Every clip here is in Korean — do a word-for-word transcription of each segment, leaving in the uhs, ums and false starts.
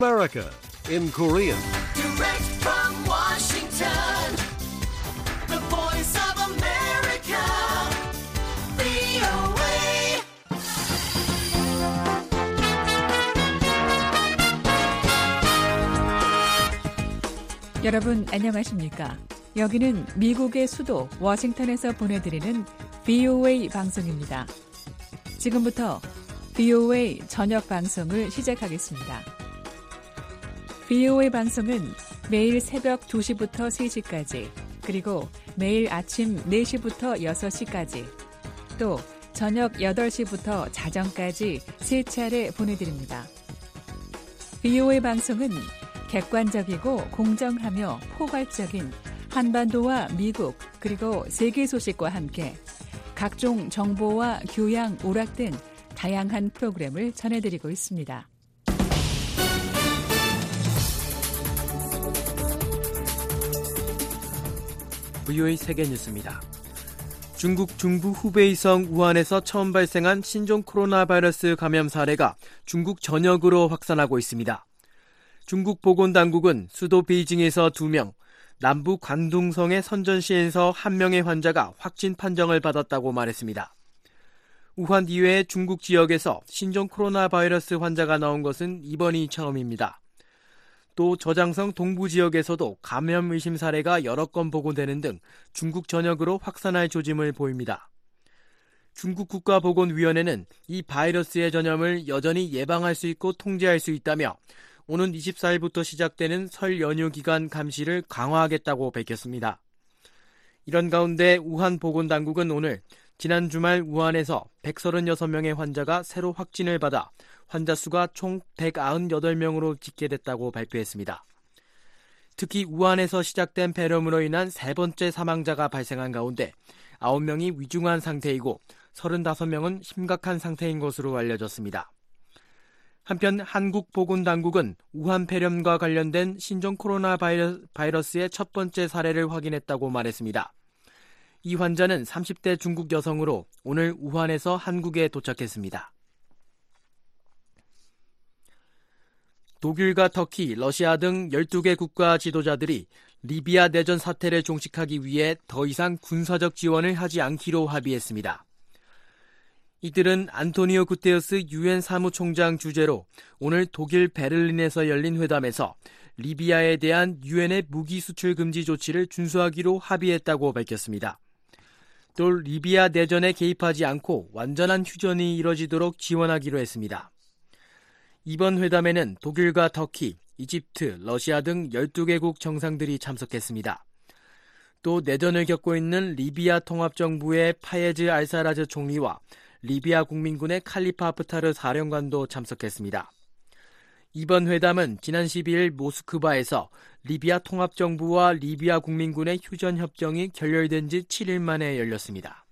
America in Korean. Direct from Washington, the voice of America, 브이오에이. 여러분 안녕하십니까? 여기는 미국의 수도 워싱턴에서 보내드리는 브이오에이 방송입니다. 지금부터 브이오에이 저녁 방송을 시작하겠습니다. 브이오에이 방송은 매일 새벽 두 시부터 세 시까지, 그리고 매일 아침 네 시부터 여섯 시까지, 또 저녁 여덟 시부터 자정까지 세 차례 보내드립니다. 브이오에이 방송은 객관적이고 공정하며 포괄적인 한반도와 미국 그리고 세계 소식과 함께 각종 정보와 교양, 오락 등 다양한 프로그램을 전해드리고 있습니다. 브이오에이 세계 뉴스입니다. 중국 중부 후베이성 우한에서 처음 발생한 신종 코로나 바이러스 감염 사례가 중국 전역으로 확산하고 있습니다. 중국 보건당국은 수도 베이징에서 두 명, 남부 관둥성의 선전시에서 한 명의 환자가 확진 판정을 받았다고 말했습니다. 우한 이외의 중국 지역에서 신종 코로나 바이러스 환자가 나온 것은 이번이 처음입니다. 또 저장성 동부 지역에서도 감염 의심 사례가 여러 건 보고되는 등 중국 전역으로 확산할 조짐을 보입니다. 중국 국가보건위원회는 이 바이러스의 전염을 여전히 예방할 수 있고 통제할 수 있다며 오는 이십사 일부터 시작되는 설 연휴 기간 감시를 강화하겠다고 밝혔습니다. 이런 가운데 우한 보건당국은 오늘 지난 주말 우한에서 백삼십육 명의 환자가 새로 확진을 받아 환자 수가 총 백구십팔 명으로 집계됐다고 발표했습니다. 특히 우한에서 시작된 폐렴으로 인한 세 번째 사망자가 발생한 가운데 아홉 명이 위중한 상태이고 서른다섯 명은 심각한 상태인 것으로 알려졌습니다. 한편 한국보건당국은 우한 폐렴과 관련된 신종 코로나 바이러스의 첫 번째 사례를 확인했다고 말했습니다. 이 환자는 삼십 대 중국 여성으로 오늘 우한에서 한국에 도착했습니다. 독일과 터키, 러시아 등 열두 개 국가 지도자들이 리비아 내전 사태를 종식하기 위해 더 이상 군사적 지원을 하지 않기로 합의했습니다. 이들은 안토니오 구테르스 유엔 사무총장 주재로 오늘 독일 베를린에서 열린 회담에서 리비아에 대한 유엔의 무기 수출 금지 조치를 준수하기로 합의했다고 밝혔습니다. 또 리비아 내전에 개입하지 않고 완전한 휴전이 이뤄지도록 지원하기로 했습니다. 이번 회담에는 독일과 터키, 이집트, 러시아 등 열두 개국 정상들이 참석했습니다. 또 내전을 겪고 있는 리비아 통합정부의 파예즈 알사라즈 총리와 리비아 국민군의 칼리파 하프타르 사령관도 참석했습니다. 이번 회담은 지난 십이 일 모스크바에서 리비아 통합정부와 리비아 국민군의 휴전협정이 결렬된 지 칠 일 만에 열렸습니다.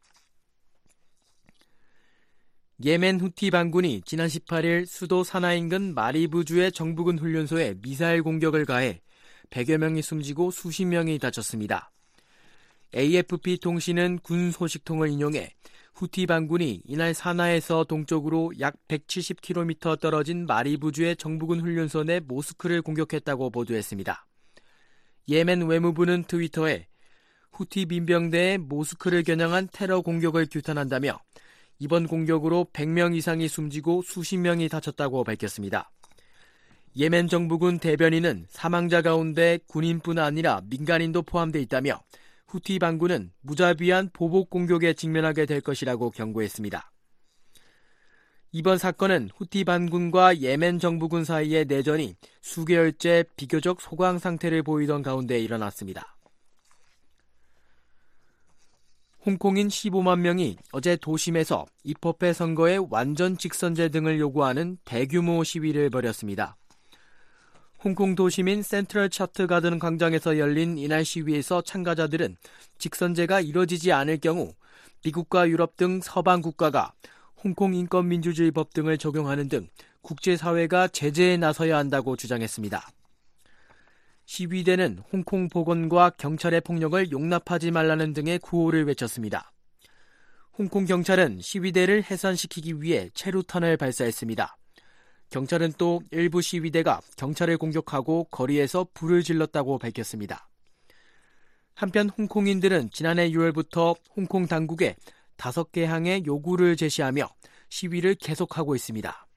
예멘 후티 반군이 지난 십팔 일 수도 사나 인근 마리브주의 정부군 훈련소에 미사일 공격을 가해 백여 명이 숨지고 수십 명이 다쳤습니다. 에이에프피 통신은 군 소식통을 인용해 후티 반군이 이날 사나에서 동쪽으로 약 백칠십 킬로미터 떨어진 마리브주의 정부군 훈련소 내 모스크를 공격했다고 보도했습니다. 예멘 외무부는 트위터에 후티 민병대의 모스크를 겨냥한 테러 공격을 규탄한다며 이번 공격으로 백 명 이상이 숨지고 수십 명이 다쳤다고 밝혔습니다. 예멘 정부군 대변인은 사망자 가운데 군인뿐 아니라 민간인도 포함돼 있다며 후티 반군은 무자비한 보복 공격에 직면하게 될 것이라고 경고했습니다. 이번 사건은 후티 반군과 예멘 정부군 사이의 내전이 수개월째 비교적 소강 상태를 보이던 가운데 일어났습니다. 홍콩인 십오만 명이 어제 도심에서 입법회 선거의 완전 직선제 등을 요구하는 대규모 시위를 벌였습니다. 홍콩 도심인 센트럴 차트 가든 광장에서 열린 이날 시위에서 참가자들은 직선제가 이뤄지지 않을 경우 미국과 유럽 등 서방 국가가 홍콩 인권민주주의 법 등을 적용하는 등 국제사회가 제재에 나서야 한다고 주장했습니다. 시위대는 홍콩 보건과 경찰의 폭력을 용납하지 말라는 등의 구호를 외쳤습니다. 홍콩 경찰은 시위대를 해산시키기 위해 체루탄을 발사했습니다. 경찰은 또 일부 시위대가 경찰을 공격하고 거리에서 불을 질렀다고 밝혔습니다. 한편 홍콩인들은 지난해 유월부터 홍콩 당국에 다섯 개 항의 요구를 제시하며 시위를 계속하고 있습니다.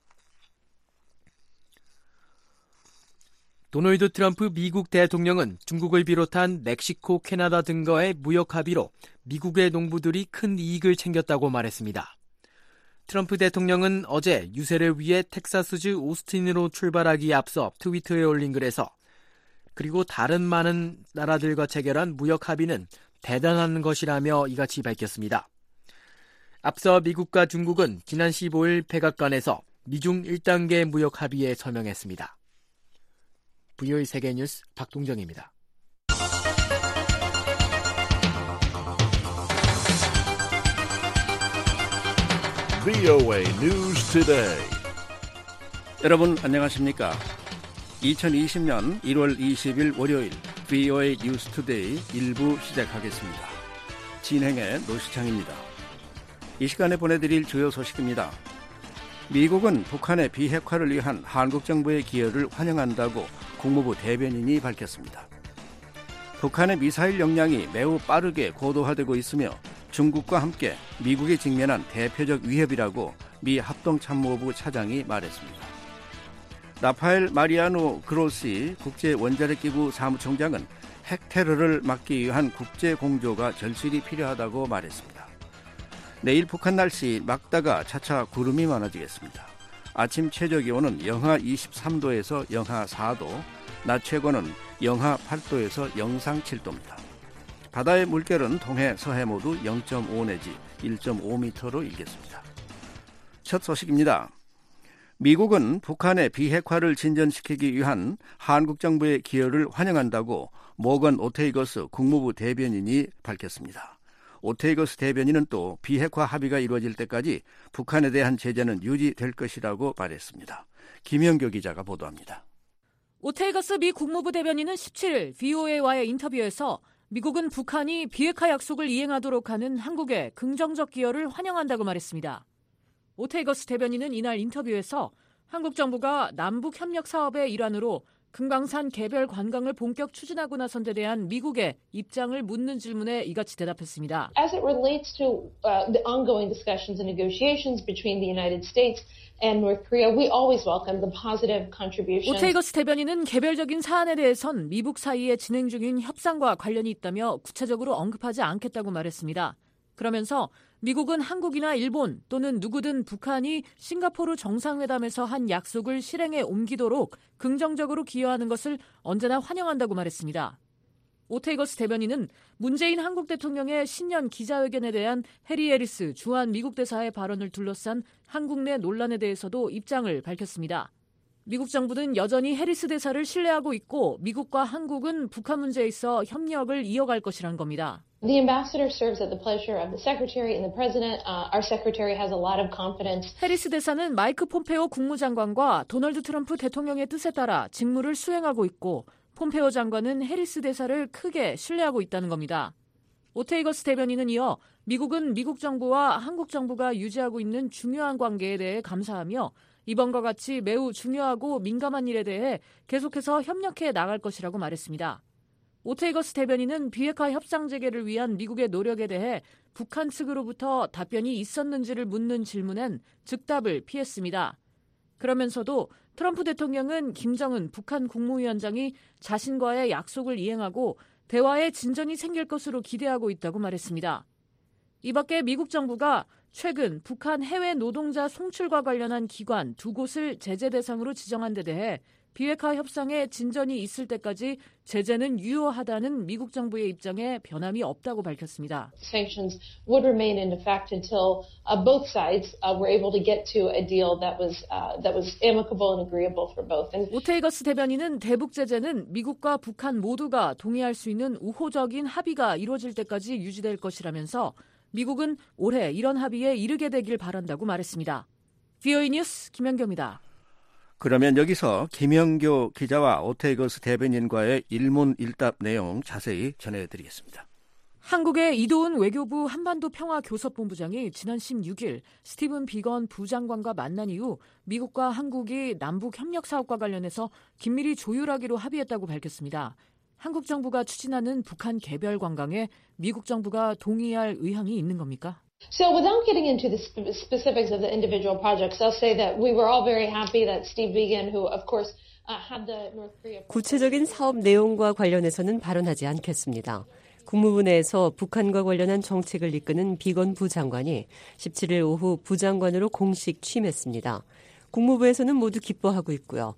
도널드 트럼프 미국 대통령은 중국을 비롯한 멕시코, 캐나다 등과의 무역 합의로 미국의 농부들이 큰 이익을 챙겼다고 말했습니다. 트럼프 대통령은 어제 유세를 위해 텍사스주 오스틴으로 출발하기에 앞서 트위터에 올린 글에서 그리고 다른 많은 나라들과 체결한 무역 합의는 대단한 것이라며 이같이 밝혔습니다. 앞서 미국과 중국은 지난 십오일 백악관에서 미중 일 단계 무역 합의에 서명했습니다. 브이오에이 세계뉴스 박동정입니다. 브이오에이 News Today. 여러분 안녕하십니까? 이천이십년 일월 이십일 월요일 브이오에이 뉴스 투데이 일 부 시작하겠습니다. 진행의 노시창입니다. 이 시간에 보내드릴 주요 소식입니다. 미국은 북한의 비핵화를 위한 한국 정부의 기여를 환영한다고 국무부 대변인이 밝혔습니다. 북한의 미사일 역량이 매우 빠르게 고도화되고 있으며 중국과 함께 미국이 직면한 대표적 위협이라고 미 합동참모부 차장이 말했습니다. 라파엘 마리아노 그로시 국제원자력기구 사무총장은 핵 테러를 막기 위한 국제공조가 절실히 필요하다고 말했습니다. 내일 북한 날씨 맑다가 차차 구름이 많아지겠습니다. 아침 최저기온은 영하 이십삼도에서 영하 사도, 낮 최고는 영하 팔도에서 영상 칠도입니다. 바다의 물결은 동해, 서해 모두 영 점 오 내지 일 점 오 미터로 일겠습니다. 첫 소식입니다. 미국은 북한의 비핵화를 진전시키기 위한 한국 정부의 기여를 환영한다고 모건 오테이거스 국무부 대변인이 밝혔습니다. 오테이거스 대변인은 또 비핵화 합의가 이루어질 때까지 북한에 대한 제재는 유지될 것이라고 말했습니다. 김영교 기자가 보도합니다. 오테이거스 미 국무부 대변인은 십칠일 브이오에이와의 인터뷰에서 미국은 북한이 비핵화 약속을 이행하도록 하는 한국의 긍정적 기여를 환영한다고 말했습니다. 오테이거스 대변인은 이날 인터뷰에서 한국 정부가 남북 협력 사업의 일환으로 금강산 개별 관광을 본격 추진하고 나선 데 대한 미국의 입장을 묻는 질문에 이같이 대답했습니다. As it relates to uh, the ongoing discussions and negotiations between the United States and North Korea, we always welcome the positive contributions. 오테이거스 대변인은 개별적인 사안에 대해선 미북 사이에 진행 중인 협상과 관련이 있다며 구체적으로 언급하지 않겠다고 말했습니다. 그러면서 미국은 한국이나 일본 또는 누구든 북한이 싱가포르 정상회담에서 한 약속을 실행에 옮기도록 긍정적으로 기여하는 것을 언제나 환영한다고 말했습니다. 오테이거스 대변인은 문재인 한국 대통령의 신년 기자회견에 대한 해리 해리스 주한 미국 대사의 발언을 둘러싼 한국 내 논란에 대해서도 입장을 밝혔습니다. 미국 정부는 여전히 해리스 대사를 신뢰하고 있고 미국과 한국은 북한 문제에 있어 협력을 이어갈 것이란 겁니다. The ambassador serves at the pleasure of the secretary and the president. Uh, our secretary has a lot of confidence. 해리스 대사는 마이크 폼페오 국무장관과 도널드 트럼프 대통령의 뜻에 따라 직무를 수행하고 있고 폼페오 장관은 해리스 대사를 크게 신뢰하고 있다는 겁니다. 오테이거스 대변인은 이어 미국은 미국 정부와 한국 정부가 유지하고 있는 중요한 관계에 대해 감사하며 이번과 같이 매우 중요하고 민감한 일에 대해 계속해서 협력해 나갈 것이라고 말했습니다. 오테이거스 대변인은 비핵화 협상 재개를 위한 미국의 노력에 대해 북한 측으로부터 답변이 있었는지를 묻는 질문엔 즉답을 피했습니다. 그러면서도 트럼프 대통령은 김정은 북한 국무위원장이 자신과의 약속을 이행하고 대화에 진전이 생길 것으로 기대하고 있다고 말했습니다. 이 밖에 미국 정부가 최근 북한 해외 노동자 송출과 관련한 기관 두 곳을 제재 대상으로 지정한 데 대해 비핵화 협상에 진전이 있을 때까지 제재는 유효하다는 미국 정부의 입장에 변함이 없다고 밝혔습니다. Sanctions would remain in effect until uh, both sides uh, were able to get to a deal that was uh, that was amicable and agreeable for both. And 오테이거스 대변인은 대북 제재는 미국과 북한 모두가 동의할 수 있는 우호적인 합의가 이루어질 때까지 유지될 것이라면서 미국은 올해 이런 합의에 이르게 되길 바란다고 말했습니다. 브이오에이 뉴스 김연경입니다. 그러면 여기서 김영교 기자와 오테이거스 대변인과의 일문일답 내용 자세히 전해드리겠습니다. 한국의 이도훈 외교부 한반도 평화교섭본부장이 지난 십육 일 스티븐 비건 부장관과 만난 이후 미국과 한국이 남북 협력 사업과 관련해서 긴밀히 조율하기로 합의했다고 밝혔습니다. 한국 정부가 추진하는 북한 개별 관광에 미국 정부가 동의할 의향이 있는 겁니까? So without getting into the sp- specifics of the individual projects, I'll say that we were all very happy that Steve Biegun, who of course uh, had the North Korea... 구체적인 사업 내용과 관련해서는 발언하지 않겠습니다. 국무부 내에서 북한과 관련한 정책을 이끄는 비건 부장관이 십칠 일 오후 부장관으로 공식 취임했습니다. 국무부에서는 모두 기뻐하고 있고요.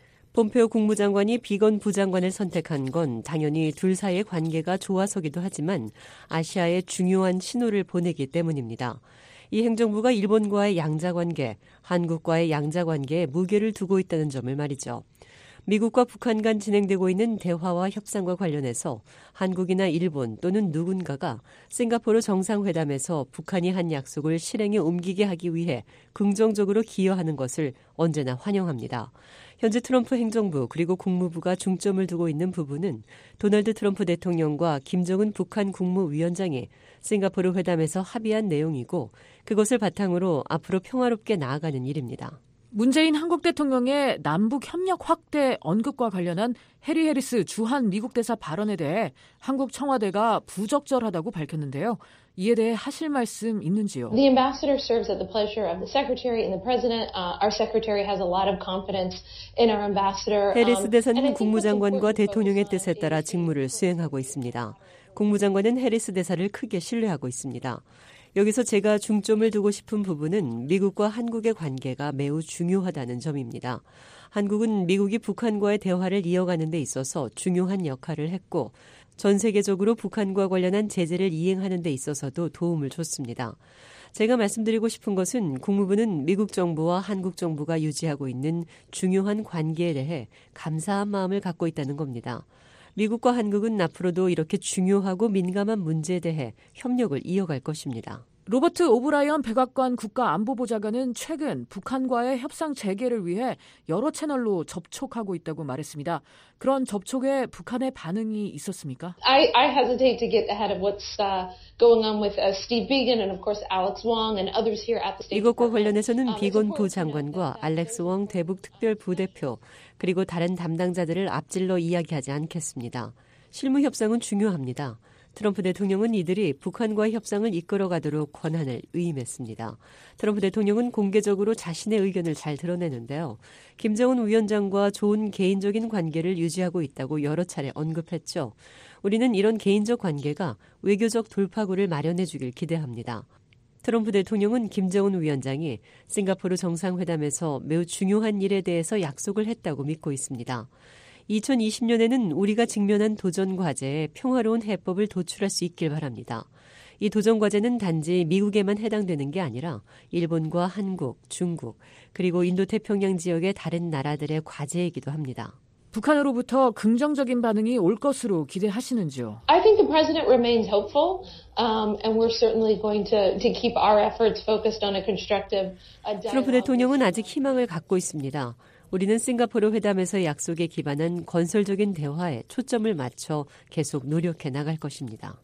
폼페오 국무장관이 비건 부장관을 선택한 건 당연히 둘 사이의 관계가 좋아서기도 하지만 아시아에 중요한 신호를 보내기 때문입니다. 이 행정부가 일본과의 양자관계, 한국과의 양자관계에 무게를 두고 있다는 점을 말이죠. 미국과 북한 간 진행되고 있는 대화와 협상과 관련해서 한국이나 일본 또는 누군가가 싱가포르 정상회담에서 북한이 한 약속을 실행에 옮기게 하기 위해 긍정적으로 기여하는 것을 언제나 환영합니다. 현재 트럼프 행정부 그리고 국무부가 중점을 두고 있는 부분은 도널드 트럼프 대통령과 김정은 북한 국무위원장이 싱가포르 회담에서 합의한 내용이고 그것을 바탕으로 앞으로 평화롭게 나아가는 일입니다. 문재인 한국 대통령의 남북 협력 확대 언급과 관련한 해리 해리스 주한 미국 대사 발언에 대해 한국 청와대가 부적절하다고 밝혔는데요. 이에 대해 하실 말씀 있는지요? The ambassador serves at the pleasure of the secretary and the president. Uh, our secretary has a lot of confidence in our ambassador. 해리스 대사는 um, 국무장관과 대통령의 뜻에 따라 직무를 수행하고 있습니다. 국무장관은 해리스 대사를 크게 신뢰하고 있습니다. 여기서 제가 중점을 두고 싶은 부분은 미국과 한국의 관계가 매우 중요하다는 점입니다. 한국은 미국이 북한과의 대화를 이어가는 데 있어서 중요한 역할을 했고 전 세계적으로 북한과 관련한 제재를 이행하는 데 있어서도 도움을 줬습니다. 제가 말씀드리고 싶은 것은 국무부는 미국 정부와 한국 정부가 유지하고 있는 중요한 관계에 대해 감사한 마음을 갖고 있다는 겁니다. 미국과 한국은 앞으로도 이렇게 중요하고 민감한 문제에 대해 협력을 이어갈 것입니다. 로버트 오브라이언 백악관 국가안보보좌관은 최근 북한과의 협상 재개를 위해 여러 채널로 접촉하고 있다고 말했습니다. 그런 접촉에 북한의 반응이 있었습니까? I, I hesitate to get ahead of what's uh, going on with uh, Steve Biegun and of course Alex Wong and others here at the State 이것과 Department. 관련해서는 비건 부장관과 알렉스 웡 대북 특별 부대표 그리고 다른 담당자들을 앞질러 이야기하지 않겠습니다. 실무 협상은 중요합니다. 트럼프 대통령은 이들이 북한과의 협상을 이끌어가도록 권한을 의임했습니다. 트럼프 대통령은 공개적으로 자신의 의견을 잘 드러내는데요. 김정은 위원장과 좋은 개인적인 관계를 유지하고 있다고 여러 차례 언급했죠. 우리는 이런 개인적 관계가 외교적 돌파구를 마련해 주길 기대합니다. 트럼프 대통령은 김정은 위원장이 싱가포르 정상회담에서 매우 중요한 일에 대해서 약속을 했다고 믿고 있습니다. 이천이십 년에는 우리가 직면한 도전 과제에 평화로운 해법을 도출할 수 있길 바랍니다. 이 도전 과제는 단지 미국에만 해당되는 게 아니라 일본과 한국, 중국, 그리고 인도태평양 지역의 다른 나라들의 과제이기도 합니다. 북한으로부터 긍정적인 반응이 올 것으로 기대하시는지요? I think the president remains hopeful, um, and we're certainly going to, to keep our efforts focused on a constructive uh, dialogue. 트럼프 대통령은 아직 희망을 갖고 있습니다. 우리는 싱가포르 회담에서의 약속에 기반한 건설적인 대화에 초점을 맞춰 계속 노력해 나갈 것입니다.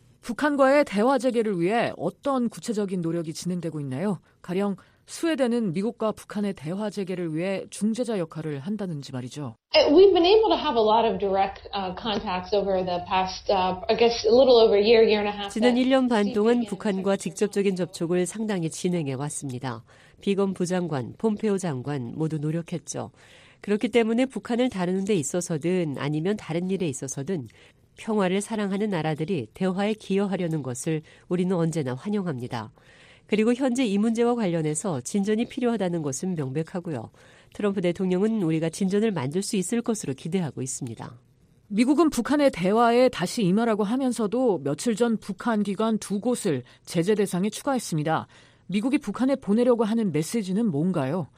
북한과의 대화 재개를 위해 어떤 구체적인 노력이 진행되고 있나요? 가령 스웨덴은 미국과 북한의 대화 재개를 위해 중재자 역할을 한다는지 말이죠. We've been able to have a lot of direct uh, contacts over the past, uh, I guess, a little over a year, year and a half. 지난 일 년 반 동안 북한과 직접적인 접촉을 상당히 진행해 왔습니다. 비건 부장관, 폼페오 장관 모두 노력했죠. 그렇기 때문에 북한을 다루는 데 있어서든 아니면 다른 일에 있어서든 평화를 사랑하는 나라들이 대화에 기여하려는 것을 우리는 언제나 환영합니다. 그리고 현재 이 문제와 관련해서 진전이 필요하다는 것은 명백하고요. 트럼프 대통령은 우리가 진전을 만들 수 있을 것으로 기대하고 있습니다. 미국은 북한의 대화에 다시 임하라고 하면서도 며칠 전 북한 기관 두 곳을 제재 대상에 추가했습니다. 미국이 북한에 보내려고 하는 메시지는 뭔가요?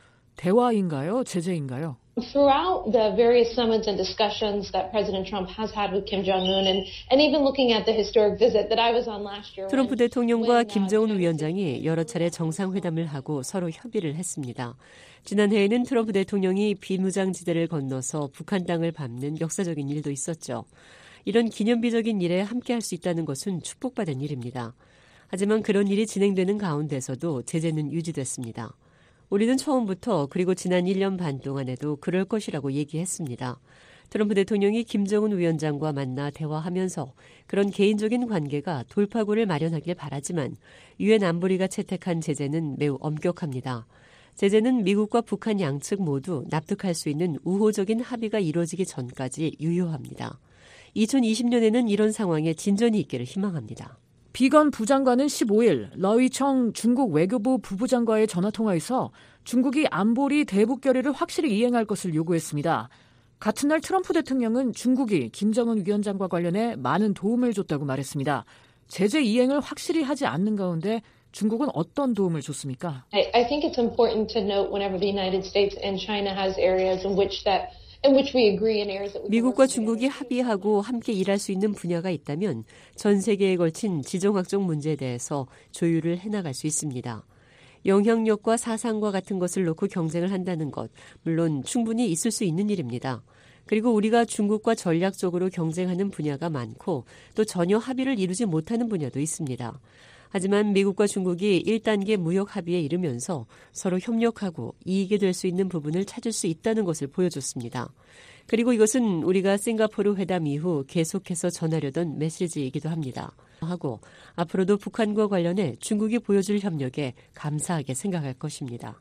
대화인가요? 제재인가요? Throughout the various summits and discussions that President Trump has had with Kim Jong-un and, and even looking at the historic visit that I was on last year. 트럼프 when, 대통령과 when, uh, 김정은 위원장이 여러 차례 정상회담을 하고 서로 협의를 했습니다. 지난해에는 트럼프 대통령이 비무장지대를 건너서 북한 땅을 밟는 역사적인 일도 있었죠. 이런 기념비적인 일에 함께할 수 있다는 것은 축복받은 일입니다. 하지만 그런 일이 진행되는 가운데서도 제재는 유지됐습니다. 우리는 처음부터 그리고 지난 일 년 반 동안에도 그럴 것이라고 얘기했습니다. 트럼프 대통령이 김정은 위원장과 만나 대화하면서 그런 개인적인 관계가 돌파구를 마련하길 바라지만 유엔 안보리가 채택한 제재는 매우 엄격합니다. 제재는 미국과 북한 양측 모두 납득할 수 있는 우호적인 합의가 이루어지기 전까지 유효합니다. 이천이십 년에는 이런 상황에 진전이 있기를 희망합니다. 비건 부장관은 십오 일 러위청 중국 외교부 부부장과의 전화통화에서 중국이 안보리 대북 결의를 확실히 이행할 것을 요구했습니다. 같은 날 트럼프 대통령은 중국이 김정은 위원장과 관련해 많은 도움을 줬다고 말했습니다. 제재 이행을 확실히 하지 않는 가운데 중국은 어떤 도움을 줬습니까? I, I think it's important to note whenever the United States and China has areas in which that in which we agree in areas that we 미국과 중국이 합의하고 함께 일할 수 있는 분야가 있다면 전 세계에 걸친 지정학적 문제에 대해서 조율을 해나갈 수 있습니다. 영향력과 사상과 같은 것을 놓고 경쟁을 한다는 것, 물론 충분히 있을 수 있는 일입니다. 그리고 우리가 중국과 전략적으로 경쟁하는 분야가 많고 또 전혀 합의를 이루지 못하는 분야도 있습니다. 하지만 미국과 중국이 일 단계 무역 합의에 이르면서 서로 협력하고 이익이 될 수 있는 부분을 찾을 수 있다는 것을 보여줬습니다. 그리고 이것은 우리가 싱가포르 회담 이후 계속해서 전하려던 메시지이기도 합니다. 하고 앞으로도 북한과 관련해 중국이 보여줄 협력에 감사하게 생각할 것입니다.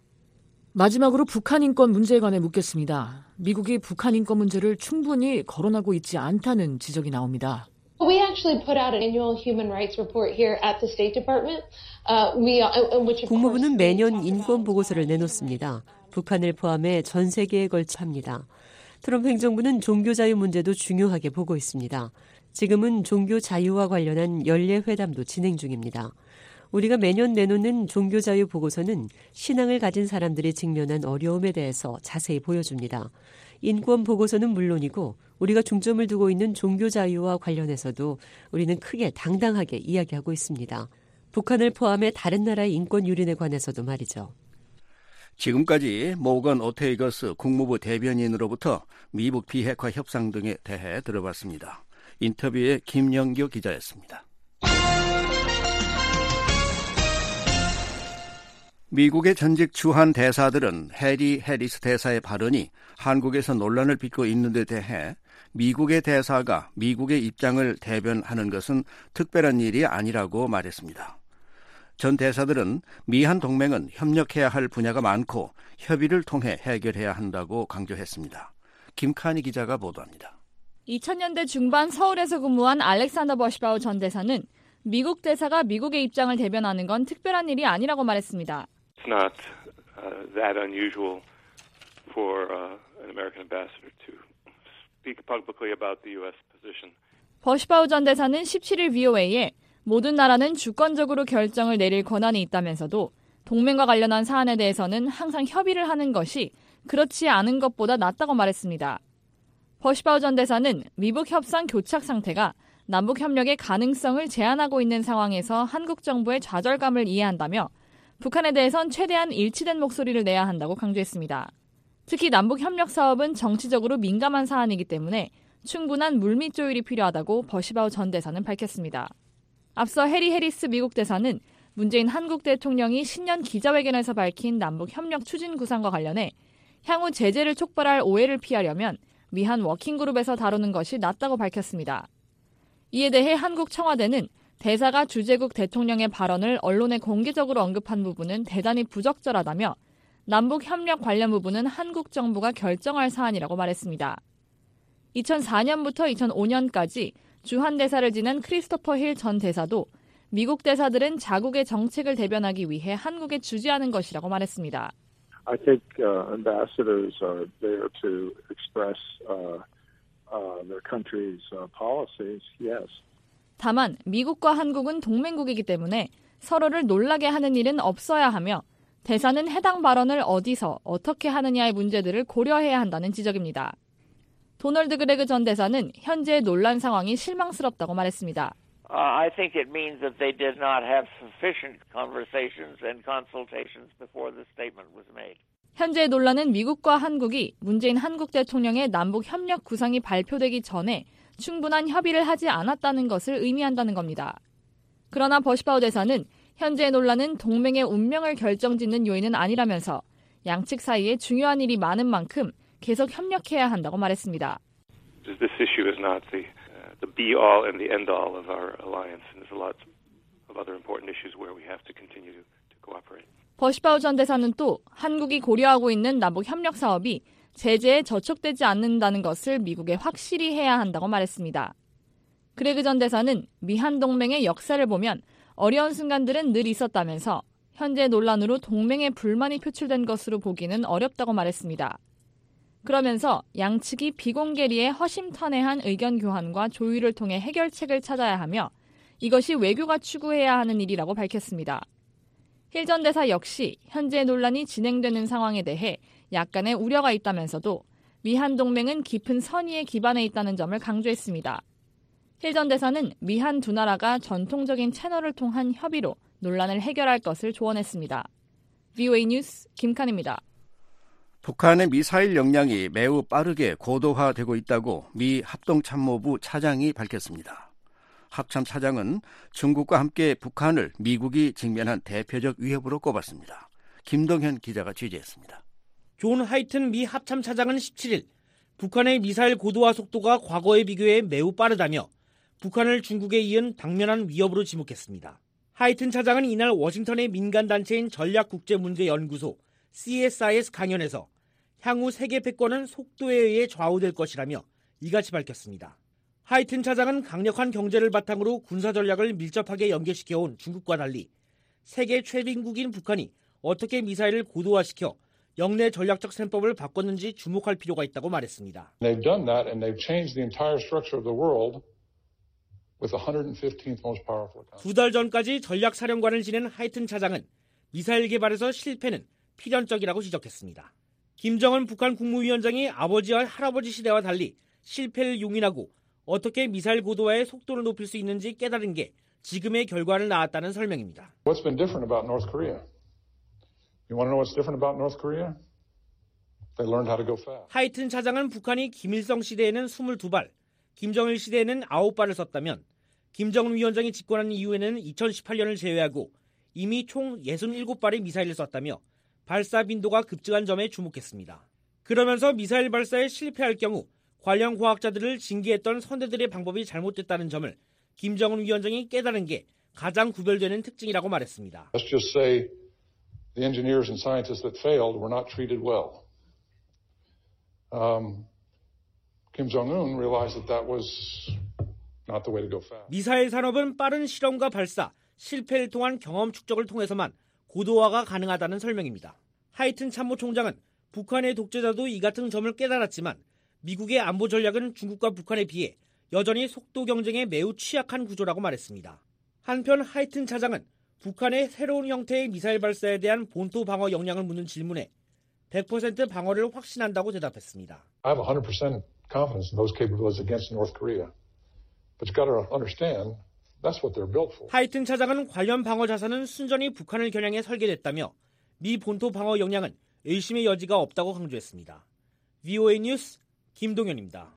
마지막으로 북한 인권 문제에 관해 묻겠습니다. 미국이 북한 인권 문제를 충분히 거론하고 있지 않다는 지적이 나옵니다. We actually put out an annual human rights report here at the State Department. Uh, we, uh, which of 국무부는 course 매년 인권 보고서를 내놓습니다. 북한을 포함해 전 세계에 걸쳐 합니다. 트럼프 행정부는 종교 자유 문제도 중요하게 보고 있습니다. 지금은 종교 자유와 관련한 연례 회담도 진행 중입니다. 우리가 매년 내놓는 종교 자유 보고서는 신앙을 가진 사람들이 직면한 어려움에 대해서 자세히 보여줍니다. 인권 보고서는 물론이고 우리가 중점을 두고 있는 종교 자유와 관련해서도 우리는 크게 당당하게 이야기하고 있습니다. 북한을 포함해 다른 나라의 인권 유린에 관해서도 말이죠. 지금까지 모건 오테이거스 국무부 대변인으로부터 미북 비핵화 협상 등에 대해 들어봤습니다. 인터뷰의 김영규 기자였습니다. 미국의 전직 주한 대사들은 해리 해리스 대사의 발언이 한국에서 논란을 빚고 있는 데 대해 미국의 대사가 미국의 입장을 대변하는 것은 특별한 일이 아니라고 말했습니다. 전 대사들은 미한 동맹은 협력해야 할 분야가 많고 협의를 통해 해결해야 한다고 강조했습니다. 김칸희 기자가 보도합니다. 이천 년대 중반 서울에서 근무한 알렉산더 버시바우 전 대사는 미국 대사가 미국의 입장을 대변하는 건 특별한 일이 아니라고 말했습니다. It's not uh, that unusual for uh, an American ambassador to speak publicly about the U S position. 버시바우 전 대사는 십칠 일 브이오에이에 모든 나라는 주권적으로 결정을 내릴 권한이 있다면서도 동맹과 관련한 사안에 대해서는 항상 협의를 하는 것이 그렇지 않은 것보다 낫다고 말했습니다. 버시바우 전 대사는 미북 협상 교착 상태가 남북 협력의 가능성을 제한하고 있는 상황에서 한국 정부의 좌절감을 이해한다며 북한에 대해선 최대한 일치된 목소리를 내야 한다고 강조했습니다. 특히 남북 협력 사업은 정치적으로 민감한 사안이기 때문에 충분한 물밑 조율이 필요하다고 버시바우 전 대사는 밝혔습니다. 앞서 해리 해리스 미국 대사는 문재인 한국 대통령이 신년 기자회견에서 밝힌 남북 협력 추진 구상과 관련해 향후 제재를 촉발할 오해를 피하려면 미한 워킹그룹에서 다루는 것이 낫다고 밝혔습니다. 이에 대해 한국 청와대는 대사가 주재국 대통령의 발언을 언론에 공개적으로 언급한 부분은 대단히 부적절하다며 남북 협력 관련 부분은 한국 정부가 결정할 사안이라고 말했습니다. 이천사 년부터 이천오 년까지 주한 대사를 지낸 크리스토퍼 힐 전 대사도 미국 대사들은 자국의 정책을 대변하기 위해 한국에 주재하는 것이라고 말했습니다. I think uh, ambassadors are there to express uh, uh, their country's uh, policies. Yes. 다만 미국과 한국은 동맹국이기 때문에 서로를 놀라게 하는 일은 없어야 하며 대사는 해당 발언을 어디서 어떻게 하느냐의 문제들을 고려해야 한다는 지적입니다. 도널드 그레그 전 대사는 현재의 논란 상황이 실망스럽다고 말했습니다. Uh, I think it means that they did not have sufficient conversations and consultations before the statement was made. 현재의 논란은 미국과 한국이 문재인 한국 대통령의 남북 협력 구상이 발표되기 전에 충분한 협의를 하지 않았다는 것을 의미한다는 겁니다. 그러나 버시파우 대사는 현재의 논란은 동맹의 운명을 결정짓는 요인은 아니라면서 양측 사이에 중요한 일이 많은 만큼 계속 협력해야 한다고 말했습니다. This issue is not the uh, the be all and the end all of our alliance, and there's a lot of other important issues where we have to continue to, to cooperate. 버시파우 전 대사는 또 한국이 고려하고 있는 남북 협력 사업이 제재에 저촉되지 않는다는 것을 미국에 확실히 해야 한다고 말했습니다. 그레그 전 대사는 미한 동맹의 역사를 보면 어려운 순간들은 늘 있었다면서 현재 논란으로 동맹에 불만이 표출된 것으로 보기는 어렵다고 말했습니다. 그러면서 양측이 비공개리에 허심탄회한 의견 교환과 조율을 통해 해결책을 찾아야 하며 이것이 외교가 추구해야 하는 일이라고 밝혔습니다. 힐 전 대사 역시 현재 논란이 진행되는 상황에 대해 약간의 우려가 있다면서도 미한 동맹은 깊은 선의에 기반해 있다는 점을 강조했습니다. 힐 전 대사는 미한 두 나라가 전통적인 채널을 통한 협의로 논란을 해결할 것을 조언했습니다. 브이오에이 뉴스 김칸입니다. 북한의 미사일 역량이 매우 빠르게 고도화되고 있다고 미 합동참모부 차장이 밝혔습니다. 합참 차장은 중국과 함께 북한을 미국이 직면한 대표적 위협으로 꼽았습니다. 김동현 기자가 취재했습니다. 존 하이튼 미 합참 차장은 십칠일 북한의 미사일 고도화 속도가 과거에 비교해 매우 빠르다며 북한을 중국에 이은 당면한 위협으로 지목했습니다. 하이튼 차장은 이날 워싱턴의 민간단체인 전략국제문제연구소 씨에스아이에스 강연에서 향후 세계 패권은 속도에 의해 좌우될 것이라며 이같이 밝혔습니다. 하이튼 차장은 강력한 경제를 바탕으로 군사 전략을 밀접하게 연계시켜온 중국과 달리 세계 최빈국인 북한이 어떻게 미사일을 고도화시켜 영내 전략적 셈법을 바꿨는지 주목할 필요가 있다고 말했습니다. They've done that and they've changed the entire structure of the world with the one hundred fifteenth most powerful economy. 두 달 전까지 전략사령관을 지낸 하이튼 차장은 미사일 개발에서 실패는 필연적이라고 지적했습니다. 김정은 북한 국무위원장이 아버지와 할아버지 시대와 달리 실패를 용인하고 어떻게 미사일 고도화의 속도를 높일 수 있는지 깨달은 게 지금의 결과를 낳았다는 설명입니다. What's been different about North Korea? You want to know what's different about North Korea? They learned how to go fast. 하이튼 차장은 북한이 김일성 시대에는 이십이 발, 김정일 시대에는 아홉 발을 썼다면 김정은 위원장이 집권한 이후에는 이천십팔 년을 제외하고 이미 총 육십칠 발의 미사일을 썼다며 발사 빈도가 급증한 점에 주목했습니다. 그러면서 미사일 발사에 실패할 경우 관련 과학자들을 징계했던 선대들의 방법이 잘못됐다는 점을 김정은 위원장이 깨달은 게 가장 구별되는 특징이라고 말했습니다. Let's just say the engineers and scientists that failed were not treated well. Um, Kim Jong-un realized that that was not the way to go fast. 미사일 산업은 빠른 실험과 발사, 실패를 통한 경험 축적을 통해서만 고도화가 가능하다는 설명입니다. 하이튼 참모총장은 북한의 독재자도 이 같은 점을 깨달았지만 미국의 안보 전략은 중국과 북한에 비해 여전히 속도 경쟁에 매우 취약한 구조라고 말했습니다. 한편 하이튼 차장은 북한의 새로운 형태의 미사일 발사에 대한 본토 방어 역량을 묻는 질문에 백 퍼센트 방어를 확신한다고 대답했습니다. I have one hundred percent confidence in those capabilities against North Korea. But you got to understand that's what they're built for. 하이튼 차장은 관련 방어 자산은 순전히 북한을 겨냥해 설계됐다며 미 본토 방어 역량은 의심의 여지가 없다고 강조했습니다. 브이오에이 뉴스 김동현입니다.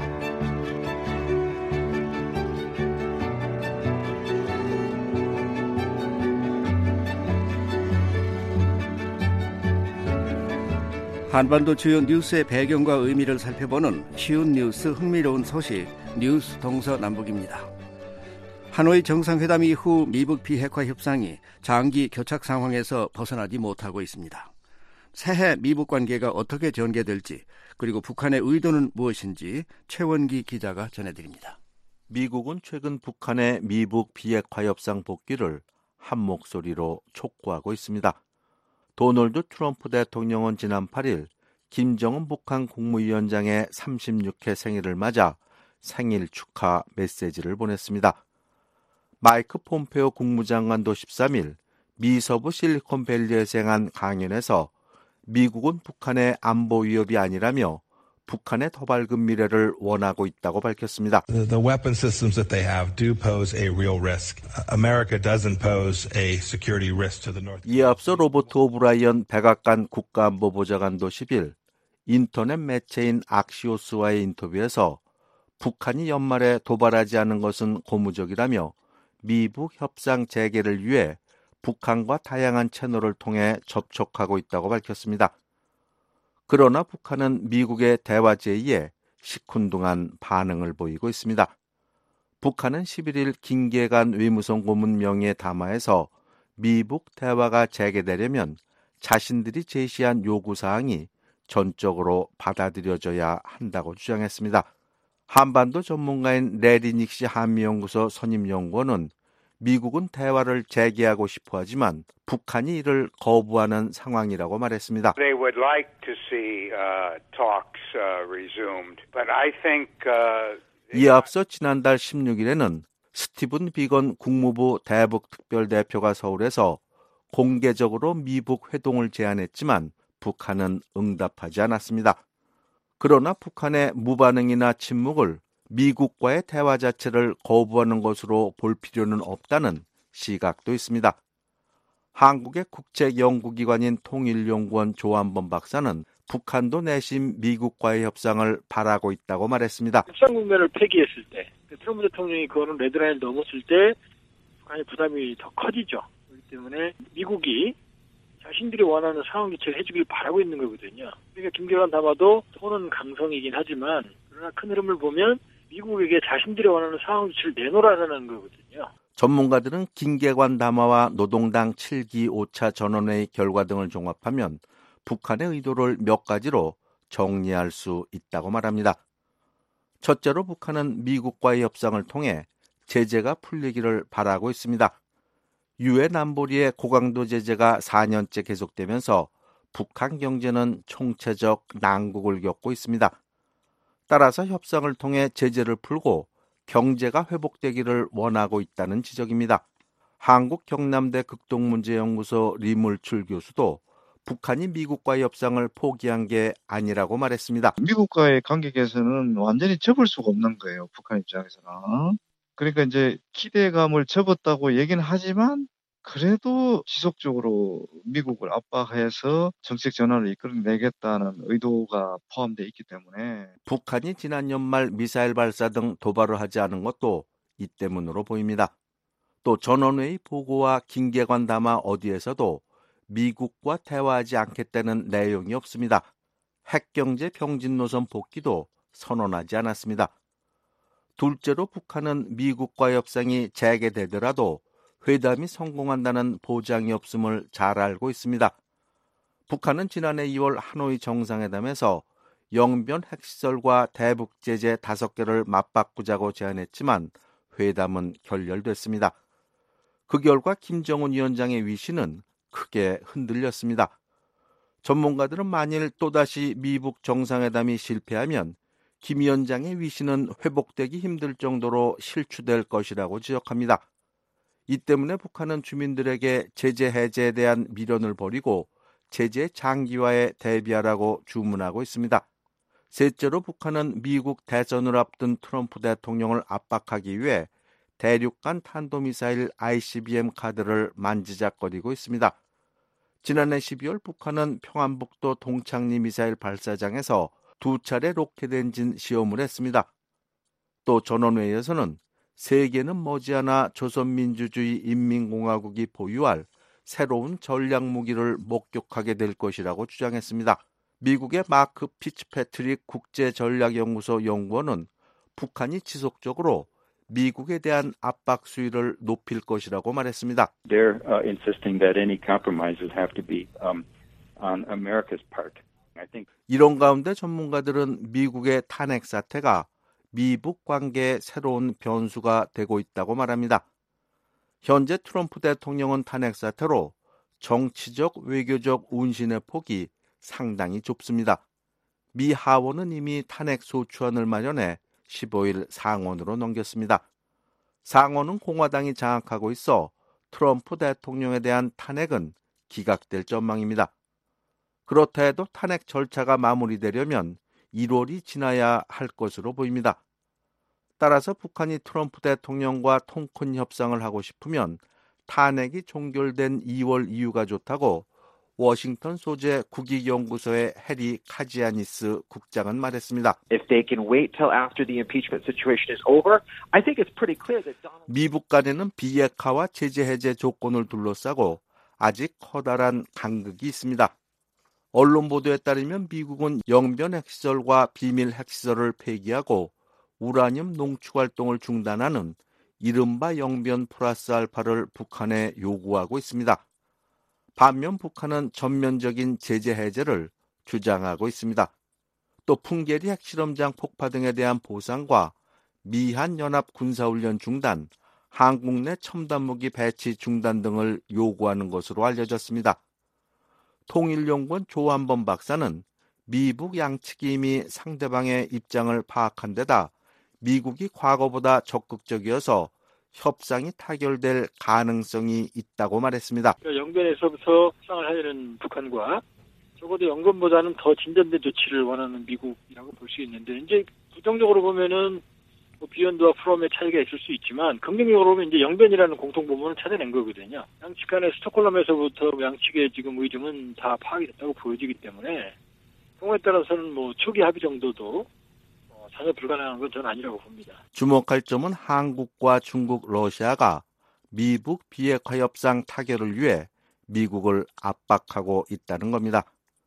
한반도 주요 뉴스의 배경과 의미를 살펴보는 쉬운 뉴스 흥미로운 소식 뉴스 동서남북입니다. 하노이 정상회담 이후 미북 비핵화 협상이 장기 교착 상황에서 벗어나지 못하고 있습니다. 새해 미북 관계가 어떻게 전개될지 그리고 북한의 의도는 무엇인지 최원기 기자가 전해드립니다. 미국은 최근 북한의 미북 비핵화 협상 복귀를 한 목소리로 촉구하고 있습니다. 도널드 트럼프 대통령은 지난 팔일 김정은 북한 국무위원장의 삼십육 회 생일을 맞아 생일 축하 메시지를 보냈습니다. 마이크 폼페오 국무장관도 십삼일 미서부 실리콘밸리에서 행한 강연에서 미국은 북한의 안보 위협이 아니라며 북한의 더 밝은 미래를 원하고 있다고 밝혔습니다. The, the weapon systems that they have do pose a real risk. America doesn't pose a security risk to the North. 이에 앞서 로버트 오브라이언 백악관 국가안보보좌관도 십일 인터넷 매체인 악시오스와의 인터뷰에서 북한이 연말에 도발하지 않은 것은 고무적이라며 미북 협상 재개를 위해 북한과 다양한 채널을 통해 접촉하고 있다고 밝혔습니다. 그러나 북한은 미국의 대화 제의에 시큰둥한 반응을 보이고 있습니다. 북한은 십일 일 김계관 외무성 고문 명의의 담화에서 미북 대화가 재개되려면 자신들이 제시한 요구사항이 전적으로 받아들여져야 한다고 주장했습니다. 한반도 전문가인 레리 닉시 한미연구소 선임연구원은 미국은 대화를 재개하고 싶어 하지만 북한이 이를 거부하는 상황이라고 말했습니다. They would like to see uh, talks uh, resumed, but I think uh, 이에 앞서 지난달 십육 일에는 스티븐 비건 국무부 대북 특별대표가 서울에서 공개적으로 미북 회동을 제안했지만 북한은 응답하지 않았습니다. 그러나 북한의 무반응이나 침묵을 미국과의 대화 자체를 거부하는 것으로 볼 필요는 없다는 시각도 있습니다. 한국의 국제연구기관인 통일연구원 조한범 박사는 북한도 내심 미국과의 협상을 바라고 있다고 말했습니다. 협상 국면을 폐기했을 때, 트럼프 대통령이 그거는 레드라인을 넘었을 때 북한의 부담이 더 커지죠. 그렇기 때문에 미국이 자신들이 원하는 상황 교체를 해주길 바라고 있는 거거든요. 그러니까 김계관 담화도 톤은 강성이긴 하지만 그러나 큰 흐름을 보면 미국에게 자신들이 원하는 상황 조치를 내놓으라는 거거든요. 전문가들은 김계관 담화와 노동당 칠 기 오 차 전원회의 결과 등을 종합하면 북한의 의도를 몇 가지로 정리할 수 있다고 말합니다. 첫째로 북한은 미국과의 협상을 통해 제재가 풀리기를 바라고 있습니다. 유엔 안보리의 고강도 제재가 사 년째 계속되면서 북한 경제는 총체적 난국을 겪고 있습니다. 따라서 협상을 통해 제재를 풀고 경제가 회복되기를 원하고 있다는 지적입니다. 한국 경남대 극동문제연구소 리물출 교수도 북한이 미국과의 협상을 포기한 게 아니라고 말했습니다. 미국과의 관계 개선은 완전히 접을 수가 없는 거예요. 북한 입장에서는. 그러니까 이제 기대감을 접었다고 얘기는 하지만 그래도 지속적으로 미국을 압박해서 정책 전환을 이끌어내겠다는 의도가 포함되어 있기 때문에 북한이 지난 연말 미사일 발사 등 도발을 하지 않은 것도 이 때문으로 보입니다. 또 전원회의 보고와 김계관 담화 어디에서도 미국과 대화하지 않겠다는 내용이 없습니다. 핵경제 병진 노선 복귀도 선언하지 않았습니다. 둘째로 북한은 미국과의 협상이 재개되더라도 회담이 성공한다는 보장이 없음을 잘 알고 있습니다. 북한은 지난해 이월 하노이 정상회담에서 영변 핵시설과 대북 제재 다섯 개를 맞바꾸자고 제안했지만 회담은 결렬됐습니다. 그 결과 김정은 위원장의 위신은 크게 흔들렸습니다. 전문가들은 만일 또다시 미북 정상회담이 실패하면 김 위원장의 위신은 회복되기 힘들 정도로 실추될 것이라고 지적합니다. 이 때문에 북한은 주민들에게 제재 해제에 대한 미련을 버리고 제재 장기화에 대비하라고 주문하고 있습니다. 셋째로 북한은 미국 대선을 앞둔 트럼프 대통령을 압박하기 위해 대륙간 탄도미사일 아이씨비엠 카드를 만지작거리고 있습니다. 지난해 십이월 북한은 평안북도 동창리 미사일 발사장에서 두 차례 로켓 엔진 시험을 했습니다. 또 전원회의에서는 세계는 머지않아 조선민주주의 인민공화국이 보유할 새로운 전략무기를 목격하게 될 것이라고 주장했습니다. 미국의 마크 피츠패트릭 국제전략연구소 연구원은 북한이 지속적으로 미국에 대한 압박 수위를 높일 것이라고 말했습니다. They're uh, insisting that any compromises have to be um, on America's part. I think. 이런 가운데 전문가들은 미국의 탄핵 사태가 미북 관계의 새로운 변수가 되고 있다고 말합니다. 현재 트럼프 대통령은 탄핵 사태로 정치적, 외교적 운신의 폭이 상당히 좁습니다. 미 하원은 이미 탄핵 소추안을 마련해 십오 일 상원으로 넘겼습니다. 상원은 공화당이 장악하고 있어 트럼프 대통령에 대한 탄핵은 기각될 전망입니다. 그렇다 해도 탄핵 절차가 마무리되려면 일월이 지나야 할 것으로 보입니다. 따라서 북한이 트럼프 대통령과 통큰 협상을 하고 싶으면 탄핵이 종결된 이월 이후가 좋다고 워싱턴 소재 국익연구소의 해리 카지아니스 국장은 말했습니다. If they can wait till after the impeachment situation is over, I think it's pretty clear that Donald... 미국 간에는 비핵화와 제재 해제 조건을 둘러싸고 아직 커다란 간극이 있습니다. 언론 보도에 따르면 미국은 영변 핵시설과 비밀 핵시설을 폐기하고 우라늄 농축 활동을 중단하는 이른바 영변 플러스 알파를 북한에 요구하고 있습니다. 반면 북한은 전면적인 제재 해제를 주장하고 있습니다. 또 풍계리 핵실험장 폭파 등에 대한 보상과 미한 연합 군사훈련 중단, 한국 내 첨단무기 배치 중단 등을 요구하는 것으로 알려졌습니다. 통일연구원 조한범 박사는 미북 양측이 이미 상대방의 입장을 파악한 데다 미국이 과거보다 적극적이어서 협상이 타결될 가능성이 있다고 말했습니다. 영변에서부터 협상을 하려는 북한과 적어도 영변보다는 더 진전된 조치를 원하는 미국이라고 볼 수 있는데, 이제 부정적으로 보면은 뭐 비욘드와 프롬의 차이가 있을 수 있지만 긍정적으로 보면 이제 영변이라는 공통 부분을 찾아낸 거거든요. 양측 간의 스톡홀름에서부터 양측의 지금 의중은 다 파악이 됐다고 보여지기 때문에 경우에 따라서는 뭐 초기 합의 정도도 전혀 불가능한 건 저는 아니라고 봅니다. 주목할 점은 한국과 중국, 러시아가 미북 비핵화 협상 타결을 위해 미국을 압박하고 있다는 겁니다.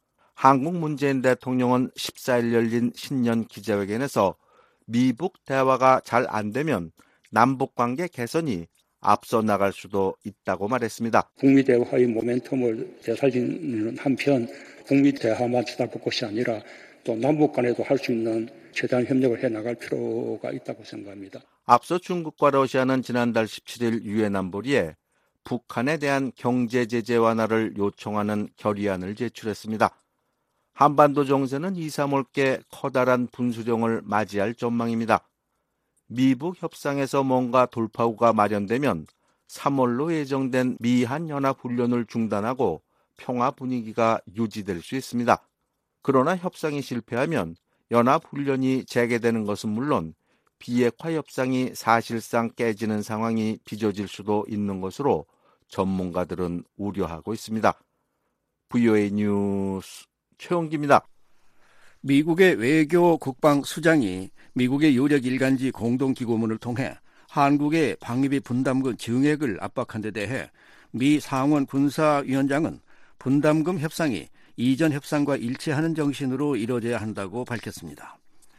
한국 문재인 대통령은 십사일 열린 신년 기자회견에서 미북 대화가 잘 안 되면 남북관계 개선이 앞서 나갈 수도 있다고 말했습니다. 북미 대화의 모멘텀을 되살리는 한편 북미 대화만 쳐다볼 것이 아니라 또 남북 간에도 할 수 있는 최대한 협력을 해나갈 필요가 있다고 생각합니다. 앞서 중국과 러시아는 지난달 십칠일 유엔 안보리에 북한에 대한 경제 제재 완화를 요청하는 결의안을 제출했습니다. 한반도 정세는 이, 삼월께 커다란 분수령을 맞이할 전망입니다. 미북 협상에서 뭔가 돌파구가 마련되면 삼월로 예정된 미한 연합훈련을 중단하고 평화 분위기가 유지될 수 있습니다. 그러나 협상이 실패하면 연합훈련이 재개되는 것은 물론 비핵화 협상이 사실상 깨지는 상황이 빚어질 수도 있는 것으로 전문가들은 우려하고 있습니다. 브이오에이 뉴스 최원기입니다. 미국의 외교 국방수장이 미국의 유력 일간지 공동기고문을 통해 한국의 방위비 분담금 증액을 압박한 데 대해 미 상원 군사위원장은 분담금 협상이 이전 협상과 일치하는 정신으로 이루어져야 한다고 밝혔습니다.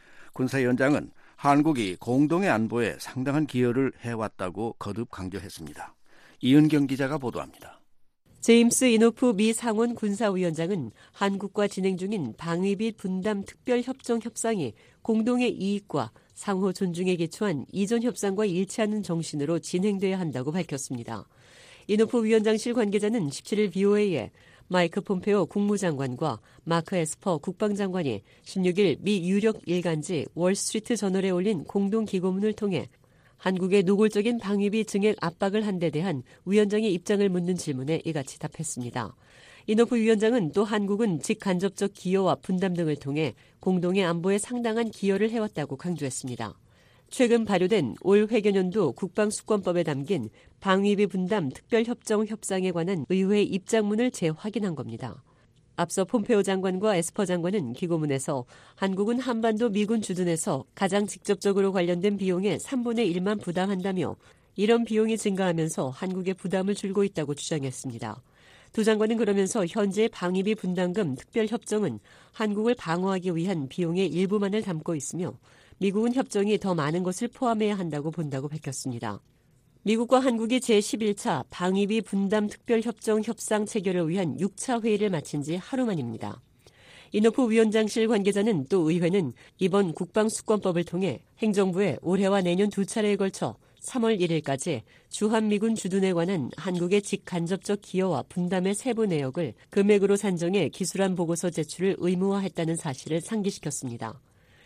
군사위원장은 한국이 공동의 안보에 상당한 기여를 해왔다고 거듭 강조했습니다. 이은경 기자가 보도합니다. 제임스 이노프 미 상원 군사위원장은 한국과 진행 중인 방위비 분담 특별협정 협상이 공동의 이익과 상호 존중에 기초한 이전 협상과 일치하는 정신으로 진행돼야 한다고 밝혔습니다. 이노프 위원장실 관계자는 십칠일 브이오에이에 마이크 폼페오 국무장관과 마크 에스퍼 국방장관이 십육일 미 유력 일간지 월스트리트 저널에 올린 공동기고문을 통해 한국의 노골적인 방위비 증액 압박을 한 데 대한 위원장의 입장을 묻는 질문에 이같이 답했습니다. 이노프 위원장은 또 한국은 직간접적 기여와 분담 등을 통해 공동의 안보에 상당한 기여를 해왔다고 강조했습니다. 최근 발효된 올 회계년도 국방수권법에 담긴 방위비 분담 특별협정 협상에 관한 의회 입장문을 재확인한 겁니다. 앞서 폼페오 장관과 에스퍼 장관은 기고문에서 한국은 한반도 미군 주둔에서 가장 직접적으로 관련된 비용의 삼분의 일만 부담한다며 이런 비용이 증가하면서 한국의 부담을 줄고 있다고 주장했습니다. 두 장관은 그러면서 현재 방위비 분담금 특별협정은 한국을 방어하기 위한 비용의 일부만을 담고 있으며 미국은 협정이 더 많은 것을 포함해야 한다고 본다고 밝혔습니다. 미국과 한국이 제십일 차 방위비 분담 특별협정 협상 체결을 위한 육 차 회의를 마친 지 하루 만입니다. 이노프 위원장실 관계자는 또 의회는 이번 국방수권법을 통해 행정부에 올해와 내년 두 차례에 걸쳐 삼월 일일까지 주한미군 주둔에 관한 한국의 직간접적 기여와 분담의 세부 내역을 금액으로 산정해 기술안 보고서 제출을 의무화했다는 사실을 상기시켰습니다.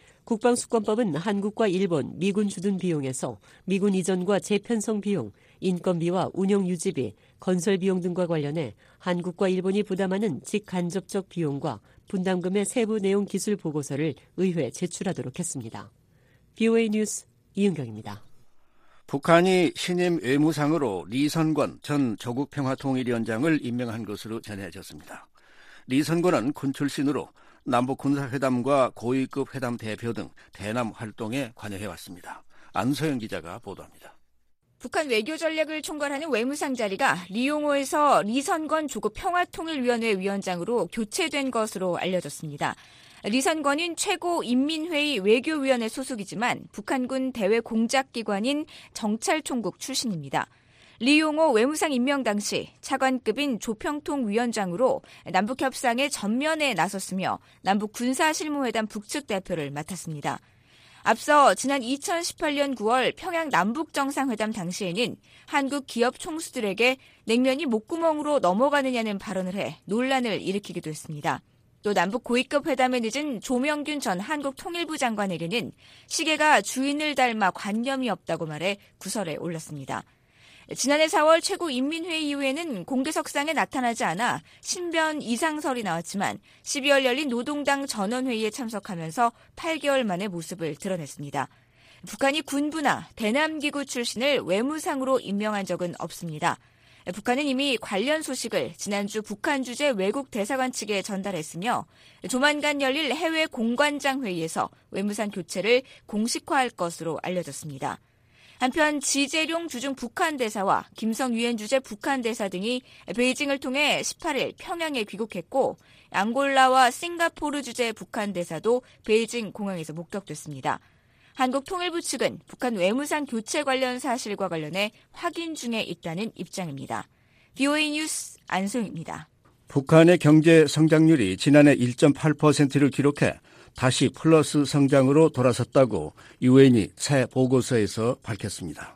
국방수권법은 한국과 일본, 미군 주둔 비용에서 미군 이전과 재편성 비용, 인건비와 운영 유지비, 건설 비용 등과 관련해 한국과 일본이 부담하는 직간접적 비용과 분담금의 세부 내용 기술 보고서를 의회에 제출하도록 했습니다. 비오에이 뉴스 이은경입니다. 북한이 신임 외무상으로 리선권 전 조국평화통일위원장을 임명한 것으로 전해졌습니다. 리선권은 군 출신으로 남북 군사회담과 고위급 회담 대표 등 대남 활동에 관여해왔습니다. 안소영 기자가 보도합니다. 북한 외교 전략을 총괄하는 외무상 자리가 리용호에서 리선권 조국 평화통일위원회 위원장으로 교체된 것으로 알려졌습니다. 리선권은 최고 인민회의 외교위원회 소속이지만 북한군 대외 공작기관인 정찰총국 출신입니다. 리용호 외무상 임명 당시 차관급인 조평통위원장으로 남북협상의 전면에 나섰으며 남북 군사실무회담 북측 대표를 맡았습니다. 앞서 지난 이천십팔 년 구월 평양 남북정상회담 당시에는 한국 기업 총수들에게 냉면이 목구멍으로 넘어가느냐는 발언을 해 논란을 일으키기도 했습니다. 또 남북 고위급 회담에 늦은 조명균 전 한국통일부 장관에게는 시계가 주인을 닮아 관념이 없다고 말해 구설에 올랐습니다. 지난해 사월 최고인민회의 이후에는 공개석상에 나타나지 않아 신변 이상설이 나왔지만 십이월 열린 노동당 전원회의에 참석하면서 팔 개월 만에 모습을 드러냈습니다. 북한이 군부나 대남기구 출신을 외무상으로 임명한 적은 없습니다. 북한은 이미 관련 소식을 지난주 북한 주재 외국 대사관 측에 전달했으며 조만간 열릴 해외 공관장 회의에서 외무상 교체를 공식화할 것으로 알려졌습니다. 한편 지재룡 주중 북한 대사와 김성 유엔 주재 북한 대사 등이 베이징을 통해 십팔 일 평양에 귀국했고 앙골라와 싱가포르 주재 북한 대사도 베이징 공항에서 목격됐습니다. 한국통일부 측은 북한 외무상 교체 관련 사실과 관련해 확인 중에 있다는 입장입니다. 비오에이 뉴스 안소영입니다. 북한의 경제 성장률이 지난해 일 점 팔 퍼센트를 기록해 다시 플러스 성장으로 돌아섰다고 유엔이 새 보고서에서 밝혔습니다.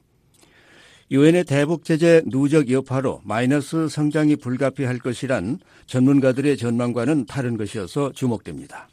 유엔의 대북 제재 누적 여파로 마이너스 성장이 불가피할 것이란 전문가들의 전망과는 다른 것이어서 주목됩니다.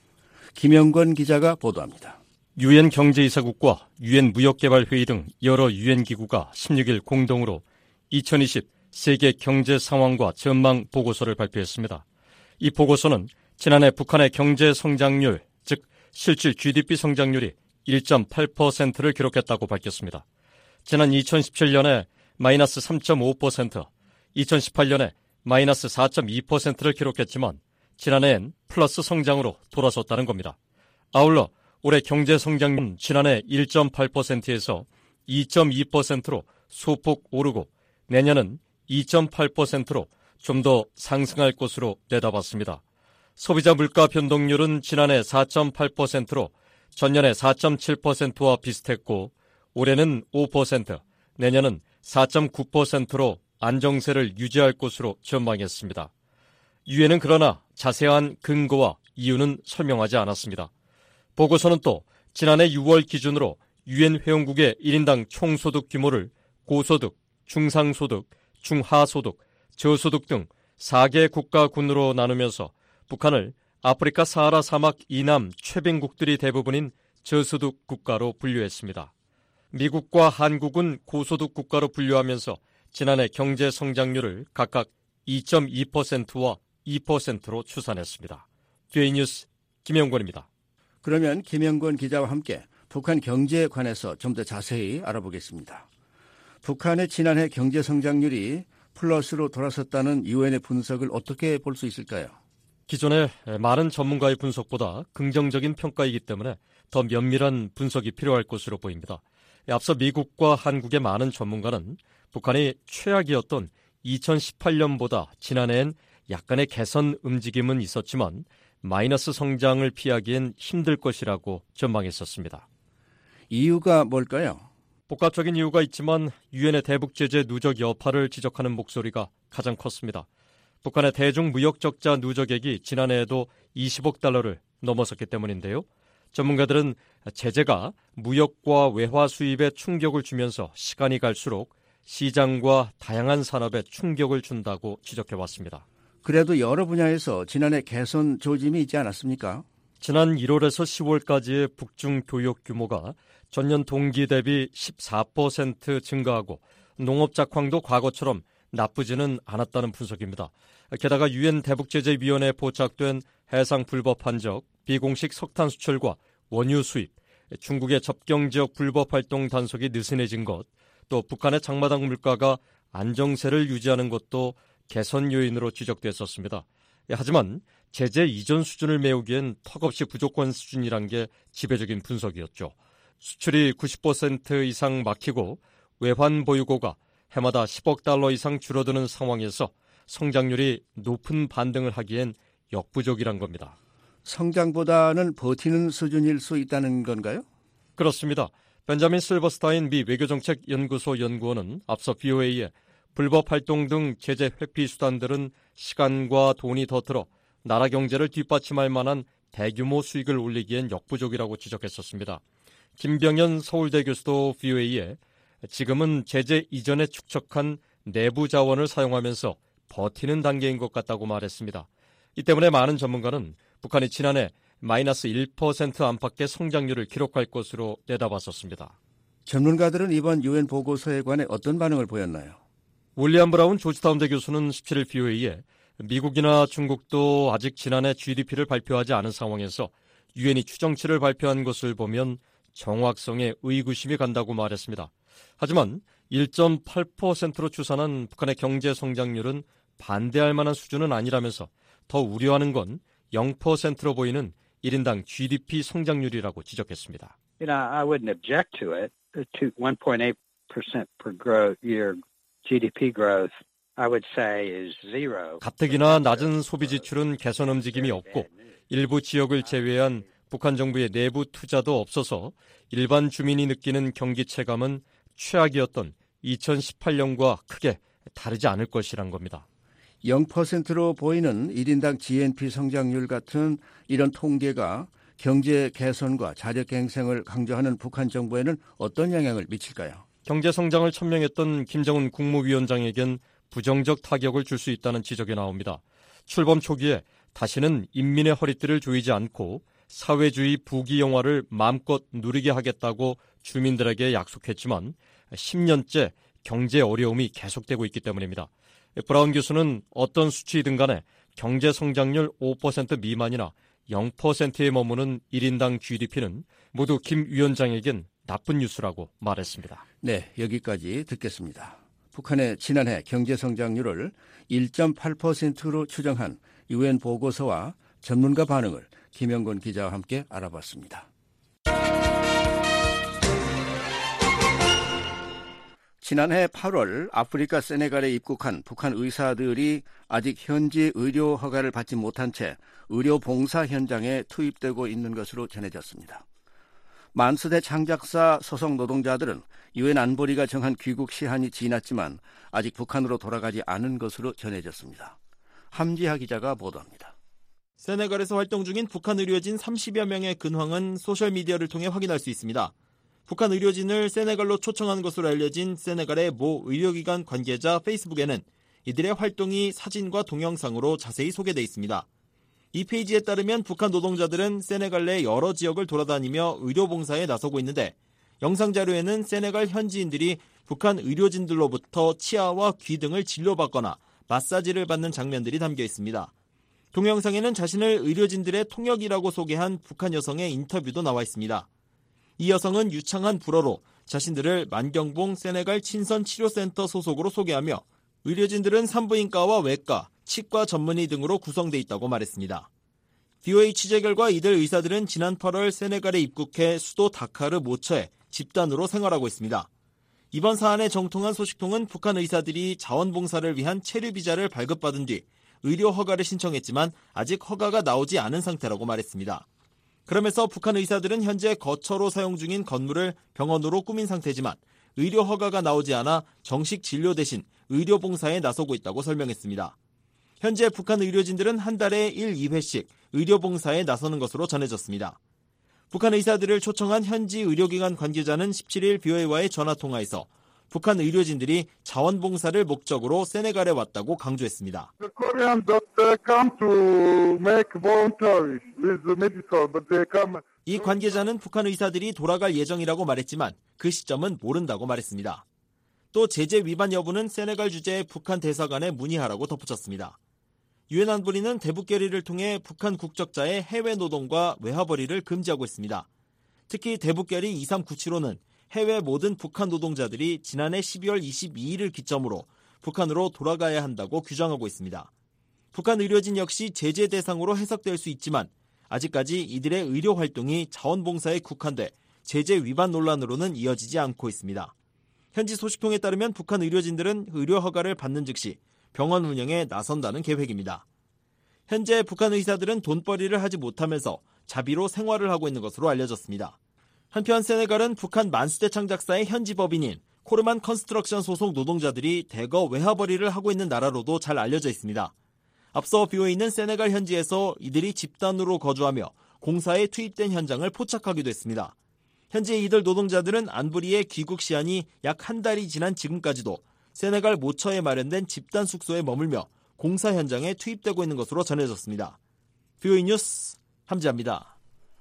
김영권 기자가 보도합니다. 유엔 경제이사국과 유엔 무역개발회의 등 여러 유엔 기구가 십육 일 공동으로 이천이십 세계 경제 상황과 전망 보고서를 발표했습니다. 이 보고서는 지난해 북한의 경제 성장률, 즉 실질 지디피 성장률이 일 점 팔 퍼센트를 기록했다고 밝혔습니다. 지난 이천십칠 년에 마이너스 삼 점 오 퍼센트, 이천십팔 년에 마이너스 사 점 이 퍼센트를 기록했지만 지난해엔 플러스 성장으로 돌아섰다는 겁니다. 아울러 올해 경제 성장률은 지난해 일 점 팔 퍼센트에서 이 점 이 퍼센트로 소폭 오르고 내년은 이 점 팔 퍼센트로 좀 더 상승할 것으로 내다봤습니다. 소비자 물가 변동률은 지난해 사 점 팔 퍼센트로 전년에 사 점 칠 퍼센트와 비슷했고 올해는 오 퍼센트, 내년은 사 점 구 퍼센트로 안정세를 유지할 것으로 전망했습니다. 유엔은 그러나 자세한 근거와 이유는 설명하지 않았습니다. 보고서는 또 지난해 유월 기준으로 유엔 회원국의 일 인당 총소득 규모를 고소득, 중상소득, 중하소득, 저소득 등 네 개 국가군으로 나누면서 북한을 아프리카 사하라 사막 이남 최빈국들이 대부분인 저소득 국가로 분류했습니다. 미국과 한국은 고소득 국가로 분류하면서 지난해 경제 성장률을 각각 이 점 이 퍼센트와 이 퍼센트로 추산했습니다. 비오에이 뉴스 김영권입니다. 그러면 김영권 기자와 함께 북한 경제에 관해서 좀 더 자세히 알아보겠습니다. 북한의 지난해 경제 성장률이 플러스로 돌아섰다는 유엔의 분석을 어떻게 볼 수 있을까요? 기존의 많은 전문가의 분석보다 긍정적인 평가이기 때문에 더 면밀한 분석이 필요할 것으로 보입니다. 앞서 미국과 한국의 많은 전문가는 북한이 최악이었던 이천십팔 년보다 지난해엔 약간의 개선 움직임은 있었지만 마이너스 성장을 피하기엔 힘들 것이라고 전망했었습니다. 이유가 뭘까요? 복합적인 이유가 있지만 유엔의 대북 제재 누적 여파를 지적하는 목소리가 가장 컸습니다. 북한의 대중 무역 적자 누적액이 지난해에도 이십억 달러를 넘어섰기 때문인데요. 전문가들은 제재가 무역과 외화 수입에 충격을 주면서 시간이 갈수록 시장과 다양한 산업에 충격을 준다고 지적해왔습니다. 그래도 여러 분야에서 지난해 개선 조짐이 있지 않았습니까? 지난 일월에서 시월까지의 북중 교역 규모가 전년 동기 대비 십사 퍼센트 증가하고 농업 작황도 과거처럼 나쁘지는 않았다는 분석입니다. 게다가 유엔 대북제재위원회에 포착된 해상 불법 한적, 비공식 석탄 수출과 원유 수입, 중국의 접경지역 불법 활동 단속이 느슨해진 것, 또 북한의 장마당 물가가 안정세를 유지하는 것도 개선 요인으로 지적됐었습니다. 하지만 제재 이전 수준을 메우기엔 턱없이 부족한 수준이란 게 지배적인 분석이었죠. 수출이 구십 퍼센트 이상 막히고 외환 보유고가 해마다 십억 달러 이상 줄어드는 상황에서 성장률이 높은 반등을 하기엔 역부족이란 겁니다. 성장보다는 버티는 수준일 수 있다는 건가요? 그렇습니다. 벤자민 실버스타인 미 외교정책연구소 연구원은 앞서 브이오에이에 불법 활동 등 제재 회피 수단들은 시간과 돈이 더 들어 나라 경제를 뒷받침할 만한 대규모 수익을 올리기엔 역부족이라고 지적했었습니다. 김병현 서울대 교수도 브이오에이에 지금은 제재 이전에 축적한 내부 자원을 사용하면서 버티는 단계인 것 같다고 말했습니다. 이 때문에 많은 전문가는 북한이 지난해 마이너스 일 퍼센트 안팎의 성장률을 기록할 것으로 내다봤었습니다. 전문가들은 이번 유엔 보고서에 관해 어떤 반응을 보였나요? 윌리엄 브라운 조지타운대 교수는 십칠 일 브이오에이에 미국이나 중국도 아직 지난해 지디피를 발표하지 않은 상황에서 유엔이 추정치를 발표한 것을 보면 정확성에 의구심이 간다고 말했습니다. 하지만 일 점 팔 퍼센트로 추산한 북한의 경제 성장률은 반대할 만한 수준은 아니라면서 더 우려하는 건 영 퍼센트로 보이는 일 인당 지디피 성장률이라고 지적했습니다. You know, I wouldn't object to it. To one point eight percent per growth year 지디피 growth, I would say is zero. 가뜩이나 낮은 소비 지출은 개선 움직임이 없고 일부 지역을 제외한 북한 정부의 내부 투자도 없어서 일반 주민이 느끼는 경기 체감은 최악이었던 이천십팔 년과 크게 다르지 않을 것이란 겁니다. 영 퍼센트로 보이는 일 인당 지엔피 성장률 같은 이런 통계가 경제 개선과 자력갱생을 강조하는 북한 정부에는 어떤 영향을 미칠까요? 경제 성장을 천명했던 김정은 국무위원장에겐 부정적 타격을 줄 수 있다는 지적이 나옵니다. 출범 초기에 다시는 인민의 허리띠를 조이지 않고 사회주의 부귀영화를 마음껏 누리게 하겠다고 주민들에게 약속했지만 십 년째 경제 어려움이 계속되고 있기 때문입니다. 브라운 교수는 어떤 수치이든 간에 경제 성장률 오 퍼센트 미만이나 영 퍼센트에 머무는 일 인당 지디피는 모두 김 위원장에겐 나쁜 뉴스라고 말했습니다. 네, 여기까지 듣겠습니다. 북한의 지난해 경제 성장률을 일 점 팔 퍼센트로 추정한 유엔 보고서와 전문가 반응을 김영건 기자와 함께 알아봤습니다. 지난해 팔월 아프리카 세네갈에 입국한 북한 의사들이 아직 현지 의료 허가를 받지 못한 채 의료 봉사 현장에 투입되고 있는 것으로 전해졌습니다. 만수대 창작사 소속 노동자들은 유엔 안보리가 정한 귀국 시한이 지났지만 아직 북한으로 돌아가지 않은 것으로 전해졌습니다. 함지하 기자가 보도합니다. 세네갈에서 활동 중인 북한 의료진 삼십여 명의 근황은 소셜미디어를 통해 확인할 수 있습니다. 북한 의료진을 세네갈로 초청한 것으로 알려진 세네갈의 모 의료기관 관계자 페이스북에는 이들의 활동이 사진과 동영상으로 자세히 소개돼 있습니다. 이 페이지에 따르면 북한 노동자들은 세네갈 내 여러 지역을 돌아다니며 의료봉사에 나서고 있는데 영상 자료에는 세네갈 현지인들이 북한 의료진들로부터 치아와 귀 등을 진료받거나 마사지를 받는 장면들이 담겨 있습니다. 동영상에는 자신을 의료진들의 통역이라고 소개한 북한 여성의 인터뷰도 나와 있습니다. 이 여성은 유창한 불어로 자신들을 만경봉 세네갈 친선치료센터 소속으로 소개하며 의료진들은 산부인과와 외과, 치과 전문의 등으로 구성돼 있다고 말했습니다. 브이오에이 취재 결과 이들 의사들은 지난 팔월 세네갈에 입국해 수도 다카르 모처에 집단으로 생활하고 있습니다. 이번 사안에 정통한 소식통은 북한 의사들이 자원봉사를 위한 체류 비자를 발급받은 뒤 의료 허가를 신청했지만 아직 허가가 나오지 않은 상태라고 말했습니다. 그러면서 북한 의사들은 현재 거처로 사용 중인 건물을 병원으로 꾸민 상태지만 의료 허가가 나오지 않아 정식 진료 대신 의료 봉사에 나서고 있다고 설명했습니다. 현재 북한 의료진들은 한 달에 일, 이 회씩 의료 봉사에 나서는 것으로 전해졌습니다. 북한 의사들을 초청한 현지 의료기관 관계자는 십칠 일 브이오에이와의 전화통화에서 북한 의료진들이 자원봉사를 목적으로 세네갈에 왔다고 강조했습니다. 이 관계자는 북한 의사들이 돌아갈 예정이라고 말했지만 그 시점은 모른다고 말했습니다. 또 제재 위반 여부는 세네갈 주재의 북한 대사관에 문의하라고 덧붙였습니다. 유엔 안보리는 대북 결의를 통해 북한 국적자의 해외 노동과 외화벌이를 금지하고 있습니다. 특히 대북 결의 이삼구칠호는 해외 모든 북한 노동자들이 지난해 십이월 이십이일을 기점으로 북한으로 돌아가야 한다고 규정하고 있습니다. 북한 의료진 역시 제재 대상으로 해석될 수 있지만 아직까지 이들의 의료 활동이 자원봉사에 국한돼 제재 위반 논란으로는 이어지지 않고 있습니다. 현지 소식통에 따르면 북한 의료진들은 의료 허가를 받는 즉시 병원 운영에 나선다는 계획입니다. 현재 북한 의사들은 돈벌이를 하지 못하면서 자비로 생활을 하고 있는 것으로 알려졌습니다. 한편 세네갈은 북한 만수대 창작사의 현지 법인인 코르만 컨스트럭션 소속 노동자들이 대거 외화벌이를 하고 있는 나라로도 잘 알려져 있습니다. 앞서 비오에이는 세네갈 현지에서 이들이 집단으로 거주하며 공사에 투입된 현장을 포착하기도 했습니다. 현재 이들 노동자들은 안부리의 귀국 시한이 약 한 달이 지난 지금까지도 세네갈 모처에 마련된 집단 숙소에 머물며 공사 현장에 투입되고 있는 것으로 전해졌습니다. 비오에이 뉴스 함지아입니다.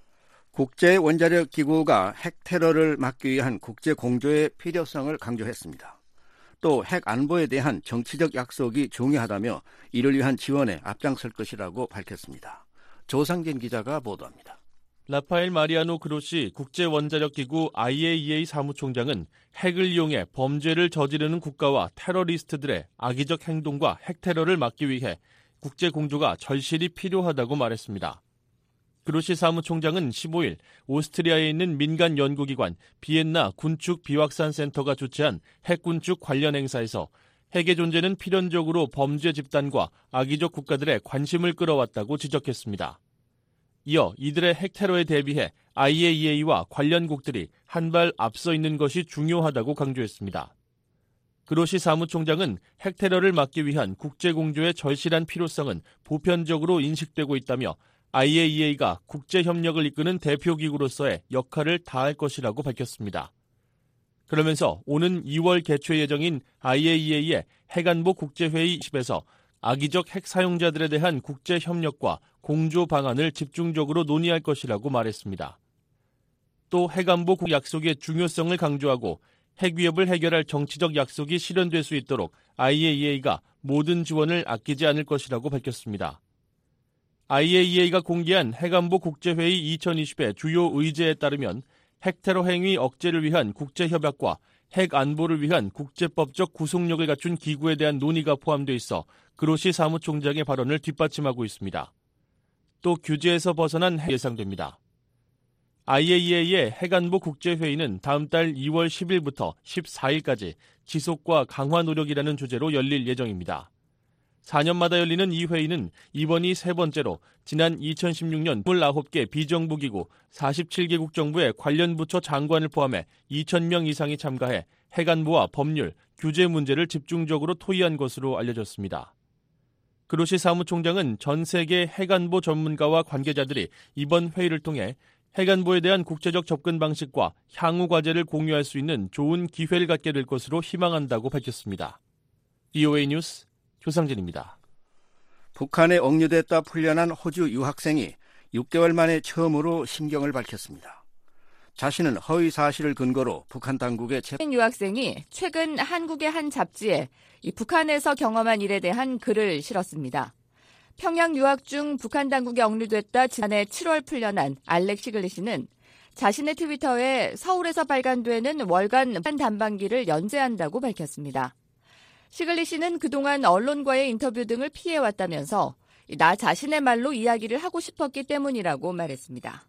국제원자력기구가 핵 테러를 막기 위한 국제공조의 필요성을 강조했습니다. 또 핵 안보에 대한 정치적 약속이 중요하다며 이를 위한 지원에 앞장설 것이라고 밝혔습니다. 조상진 기자가 보도합니다. 라파엘 마리아노 그로시 국제원자력기구 아이에이이에이 사무총장은 핵을 이용해 범죄를 저지르는 국가와 테러리스트들의 악의적 행동과 핵 테러를 막기 위해 국제공조가 절실히 필요하다고 말했습니다. 그로시 사무총장은 십오일 오스트리아에 있는 민간 연구기관 비엔나 군축 비확산 센터가 주최한 핵군축 관련 행사에서 핵의 존재는 필연적으로 범죄 집단과 악의적 국가들의 관심을 끌어왔다고 지적했습니다. 이어 이들의 핵 테러에 대비해 아이에이이에이와 관련국들이 한 발 앞서 있는 것이 중요하다고 강조했습니다. 그로시 사무총장은 핵 테러를 막기 위한 국제공조의 절실한 필요성은 보편적으로 인식되고 있다며 아이에이이에이가 국제협력을 이끄는 대표기구로서의 역할을 다할 것이라고 밝혔습니다. 그러면서 오는 이월 개최 예정인 아이에이이에이의 핵안보 국제회의 이십에서 악의적 핵 사용자들에 대한 국제협력과 공조 방안을 집중적으로 논의할 것이라고 말했습니다. 또 핵안보 약속의 중요성을 강조하고 핵 위협을 해결할 정치적 약속이 실현될 수 있도록 아이에이이에이가 모든 지원을 아끼지 않을 것이라고 밝혔습니다. 아이에이이에이가 공개한 핵안보 국제회의 이천이십의 주요 의제에 따르면 핵테러 행위 억제를 위한 국제협약과 핵 안보를 위한 국제법적 구속력을 갖춘 기구에 대한 논의가 포함되어 있어 그로시 사무총장의 발언을 뒷받침하고 있습니다. 또 규제에서 벗어난 핵 예상됩니다. 아이에이이에이의 핵안보 국제회의는 다음 달 이월 십일부터 십사일까지 지속과 강화 노력이라는 주제로 열릴 예정입니다. 사 년마다 열리는 이 회의는 이번이 세 번째로 지난 이천십육년 이십구 개 비정부기구 사십칠 개국 정부의 관련 부처 장관을 포함해 이천 명 이상이 참가해 핵안보와 법률, 규제 문제를 집중적으로 토의한 것으로 알려졌습니다. 그로시 사무총장은 전 세계 핵안보 전문가와 관계자들이 이번 회의를 통해 핵안보에 대한 국제적 접근 방식과 향후 과제를 공유할 수 있는 좋은 기회를 갖게 될 것으로 희망한다고 밝혔습니다. 비오에이 뉴스 조상진입니다. 북한에 억류됐다 풀려난 호주 유학생이 육 개월 만에 처음으로 심경을 밝혔습니다. 자신은 허위 사실을 근거로 북한 당국에 체... 유학생이 최근 한국의 한 잡지에 이 북한에서 경험한 일에 대한 글을 실었습니다. 평양 유학 중 북한 당국에 억류됐다 지난해 칠월 풀려난 알렉 시글리 씨는 자신의 트위터에 서울에서 발간되는 월간 단방기를 연재한다고 밝혔습니다. 시글리 씨는 그동안 언론과의 인터뷰 등을 피해왔다면서 나 자신의 말로 이야기를 하고 싶었기 때문이라고 말했습니다.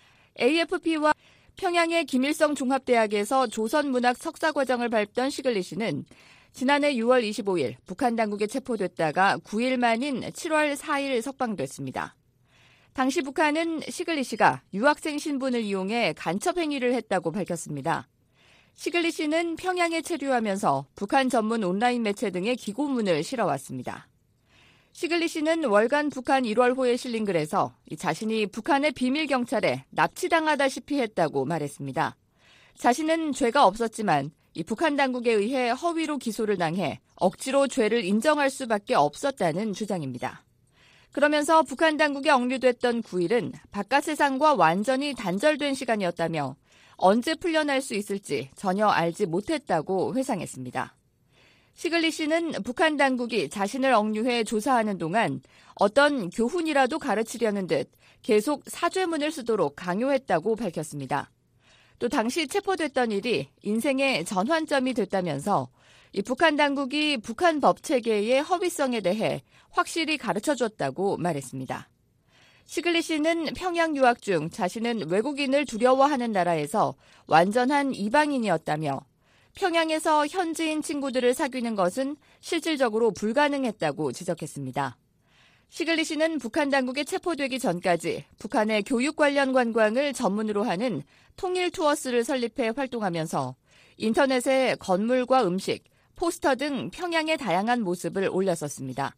에이에프피와 평양의 김일성 종합대학에서 조선문학 석사과정을 밟던 시글리 씨는 지난해 유월 이십오일 북한 당국에 체포됐다가 구 일 만인 칠월 사일 석방됐습니다. 당시 북한은 시글리 씨가 유학생 신분을 이용해 간첩 행위를 했다고 밝혔습니다. 시글리 씨는 평양에 체류하면서 북한 전문 온라인 매체 등의 기고문을 실어왔습니다. 시글리 씨는 월간 북한 일월호에 실린 글에서 자신이 북한의 비밀 경찰에 납치당하다시피 했다고 말했습니다. 자신은 죄가 없었지만 이 북한 당국에 의해 허위로 기소를 당해 억지로 죄를 인정할 수밖에 없었다는 주장입니다. 그러면서 북한 당국에 억류됐던 구 일은 바깥 세상과 완전히 단절된 시간이었다며 언제 풀려날 수 있을지 전혀 알지 못했다고 회상했습니다. 시글리 씨는 북한 당국이 자신을 억류해 조사하는 동안 어떤 교훈이라도 가르치려는 듯 계속 사죄문을 쓰도록 강요했다고 밝혔습니다. 또 당시 체포됐던 일이 인생의 전환점이 됐다면서 이 북한 당국이 북한 법 체계의 허위성에 대해 확실히 가르쳐줬다고 말했습니다. 시글리 씨는 평양 유학 중 자신은 외국인을 두려워하는 나라에서 완전한 이방인이었다며 평양에서 현지인 친구들을 사귀는 것은 실질적으로 불가능했다고 지적했습니다. 시글리 씨는 북한 당국에 체포되기 전까지 북한의 교육 관련 관광을 전문으로 하는 통일 투어스를 설립해 활동하면서 인터넷에 건물과 음식, 포스터 등 평양의 다양한 모습을 올렸었습니다.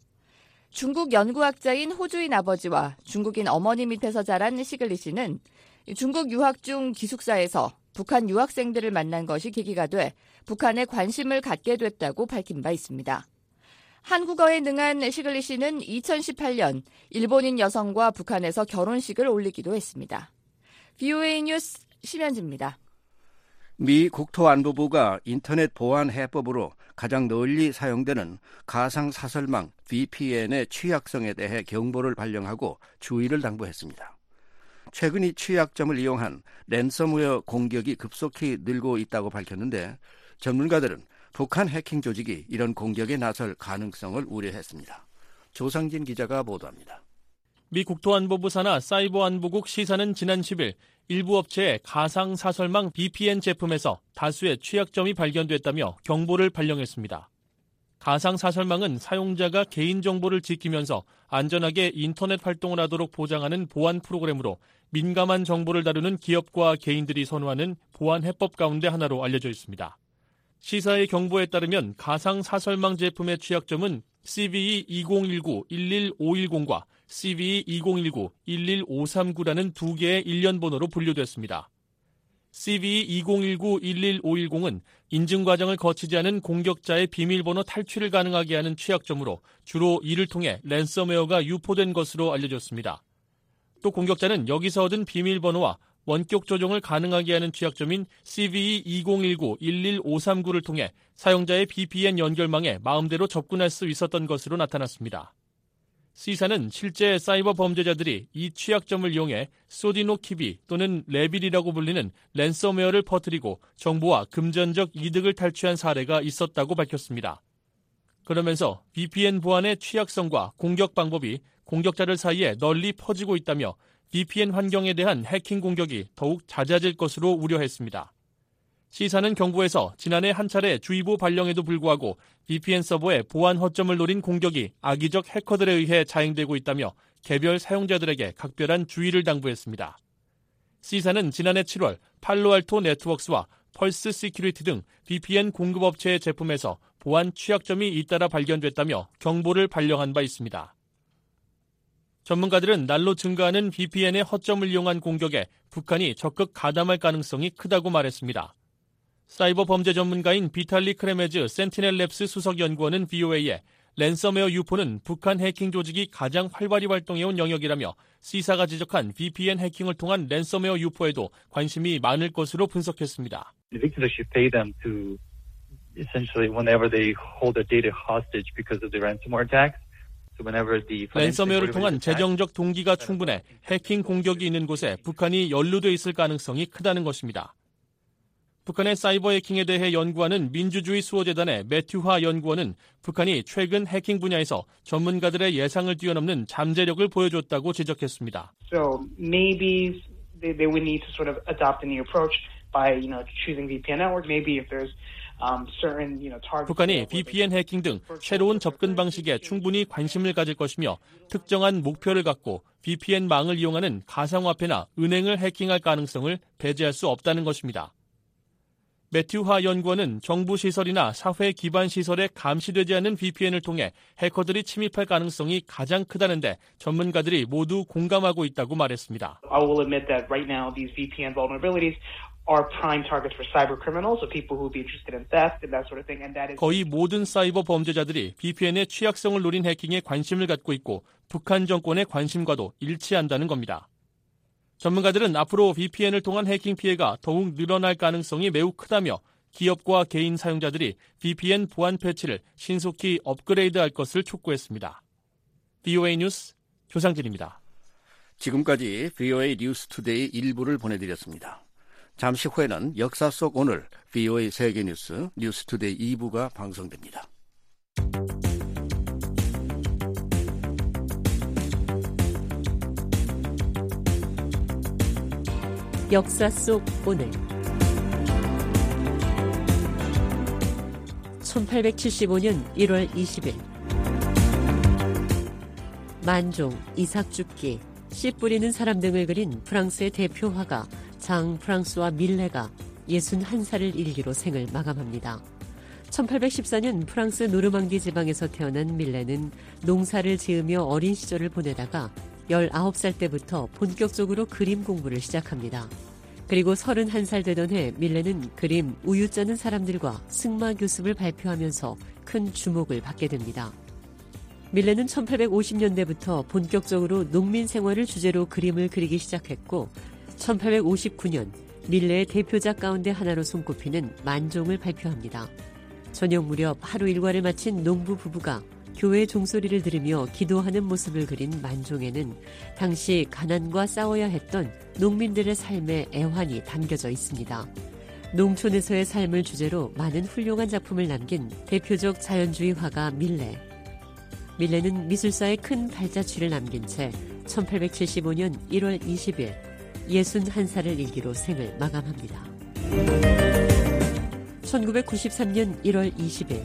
중국 연구학자인 호주인 아버지와 중국인 어머니 밑에서 자란 시글리 씨는 중국 유학 중 기숙사에서 북한 유학생들을 만난 것이 계기가 돼 북한에 관심을 갖게 됐다고 밝힌 바 있습니다. 한국어에 능한 시글리 씨는 이천십팔 년 일본인 여성과 북한에서 결혼식을 올리기도 했습니다. 브이오에이 뉴스 심현지입니다. 미 국토안보부가 인터넷 보안 해법으로 가장 널리 사용되는 가상사설망 브이피엔의 취약성에 대해 경보를 발령하고 주의를 당부했습니다. 최근 이 취약점을 이용한 랜섬웨어 공격이 급속히 늘고 있다고 밝혔는데 전문가들은 북한 해킹 조직이 이런 공격에 나설 가능성을 우려했습니다. 조상진 기자가 보도합니다. 미 국토안보부 산하 사이버안보국 시사는 지난 십 일 일부 업체의 가상사설망 브이피엔 제품에서 다수의 취약점이 발견됐다며 경보를 발령했습니다. 가상사설망은 사용자가 개인정보를 지키면서 안전하게 인터넷 활동을 하도록 보장하는 보안 프로그램으로 민감한 정보를 다루는 기업과 개인들이 선호하는 보안 해법 가운데 하나로 알려져 있습니다. 시사의 경보에 따르면 가상사설망 제품의 취약점은 씨브이 이공일구 일일오일공과 씨브이 이공일구 일일오삼구라는 두 개의 일련 번호로 분류됐습니다. 씨브이 이공일구 일일오일공은 인증 과정을 거치지 않은 공격자의 비밀번호 탈취를 가능하게 하는 취약점으로 주로 이를 통해 랜섬웨어가 유포된 것으로 알려졌습니다. 또 공격자는 여기서 얻은 비밀번호와 원격 조정을 가능하게 하는 취약점인 씨브이 이공일구 일일오삼구를 통해 사용자의 브이피엔 연결망에 마음대로 접근할 수 있었던 것으로 나타났습니다. 시사는 실제 사이버 범죄자들이 이 취약점을 이용해 소디노키비 또는 레빌이라고 불리는 랜섬웨어를 퍼뜨리고 정보와 금전적 이득을 탈취한 사례가 있었다고 밝혔습니다. 그러면서 브이피엔 보안의 취약성과 공격 방법이 공격자들 사이에 널리 퍼지고 있다며 브이피엔 환경에 대한 해킹 공격이 더욱 잦아질 것으로 우려했습니다. 시사는 경보에서 지난해 한 차례 주의보 발령에도 불구하고 브이피엔 서버의 보안 허점을 노린 공격이 악의적 해커들에 의해 자행되고 있다며 개별 사용자들에게 각별한 주의를 당부했습니다. 시사는 지난해 칠월 팔로알토 네트워크스와 펄스 시큐리티 등 브이피엔 공급업체의 제품에서 보안 취약점이 잇따라 발견됐다며 경보를 발령한 바 있습니다. 전문가들은 날로 증가하는 브이피엔의 허점을 이용한 공격에 북한이 적극 가담할 가능성이 크다고 말했습니다. 사이버 범죄 전문가인 비탈리 크레메즈 센티넬랩스 수석 연구원은 브이오에이에 랜섬웨어 유포는 북한 해킹 조직이 가장 활발히 활동해온 영역이라며 시사가 지적한 브이피엔 해킹을 통한 랜섬웨어 유포에도 관심이 많을 것으로 분석했습니다. The victims should pay them to essentially whenever they hold their data hostage because of the ransomware attacks. 랜섬웨어를 통한 재정적 동기가 충분해 해킹 공격이 있는 곳에 북한이 연루돼 있을 가능성이 크다는 것입니다. 북한의 사이버 해킹에 대해 연구하는 민주주의 수호재단의 매튜하 연구원은 북한이 최근 해킹 분야에서 전문가들의 예상을 뛰어넘는 잠재력을 보여줬다고 지적했습니다. So maybe they, they would need to sort of adopt a new approach by, you know, choosing 브이피엔 network. Maybe if there's 북한이 브이피엔 해킹 등 새로운 접근 방식에 충분히 관심을 가질 것이며 특정한 목표를 갖고 브이피엔망을 이용하는 가상화폐나 은행을 해킹할 가능성을 배제할 수 없다는 것입니다. 매튜하 연구원은 정부 시설이나 사회 기반 시설에 감시되지 않는 브이피엔을 통해 해커들이 침입할 가능성이 가장 크다는데 전문가들이 모두 공감하고 있다고 말했습니다. I will admit that right now these 브이피엔 vulnerabilities are prime targets for cyber criminals, so people who would be interested in theft and that sort of thing. And that is 거의 모든 사이버 범죄자들이 브이피엔의 취약성을 노린 해킹에 관심을 갖고 있고 북한 정권의 관심과도 일치한다는 겁니다. 전문가들은 앞으로 브이피엔을 통한 해킹 피해가 더욱 늘어날 가능성이 매우 크다며 기업과 개인 사용자들이 브이피엔 보안 패치를 신속히 업그레이드할 것을 촉구했습니다. 브이오에이 뉴스 조상진입니다. 지금까지 브이오에이 뉴스투데이 일부를 보내드렸습니다. 잠시 후에는 역사 속 오늘 브이오에이 세계뉴스 뉴스투데이 이 부가 방송됩니다. 역사 속 오늘 천팔백칠십오년 일월 이십일 만종, 이삭 죽기, 씨 뿌리는 사람 등을 그린 프랑스의 대표 화가 장 프랑스와 밀레가 예순한 살을 일기로 생을 마감합니다. 천팔백십사년 프랑스 노르망디 지방에서 태어난 밀레는 농사를 지으며 어린 시절을 보내다가 열아홉 살 때부터 본격적으로 그림 공부를 시작합니다. 그리고 서른한 살 되던 해 밀레는 그림 우유 짜는 사람들과 승마 교습을 발표하면서 큰 주목을 받게 됩니다. 밀레는 천팔백오십년대부터 본격적으로 농민 생활을 주제로 그림을 그리기 시작했고 천팔백오십구년 밀레의 대표작 가운데 하나로 손꼽히는 만종을 발표합니다. 저녁 무렵 하루 일과를 마친 농부 부부가 교회 종소리를 들으며 기도하는 모습을 그린 만종에는 당시 가난과 싸워야 했던 농민들의 삶의 애환이 담겨져 있습니다. 농촌에서의 삶을 주제로 많은 훌륭한 작품을 남긴 대표적 자연주의 화가 밀레. 밀레는 미술사에 큰 발자취를 남긴 채 천팔백칠십오년 일월 이십일 예순한 살을 일기로 생을 마감합니다. 천구백구십삼년 일월 이십일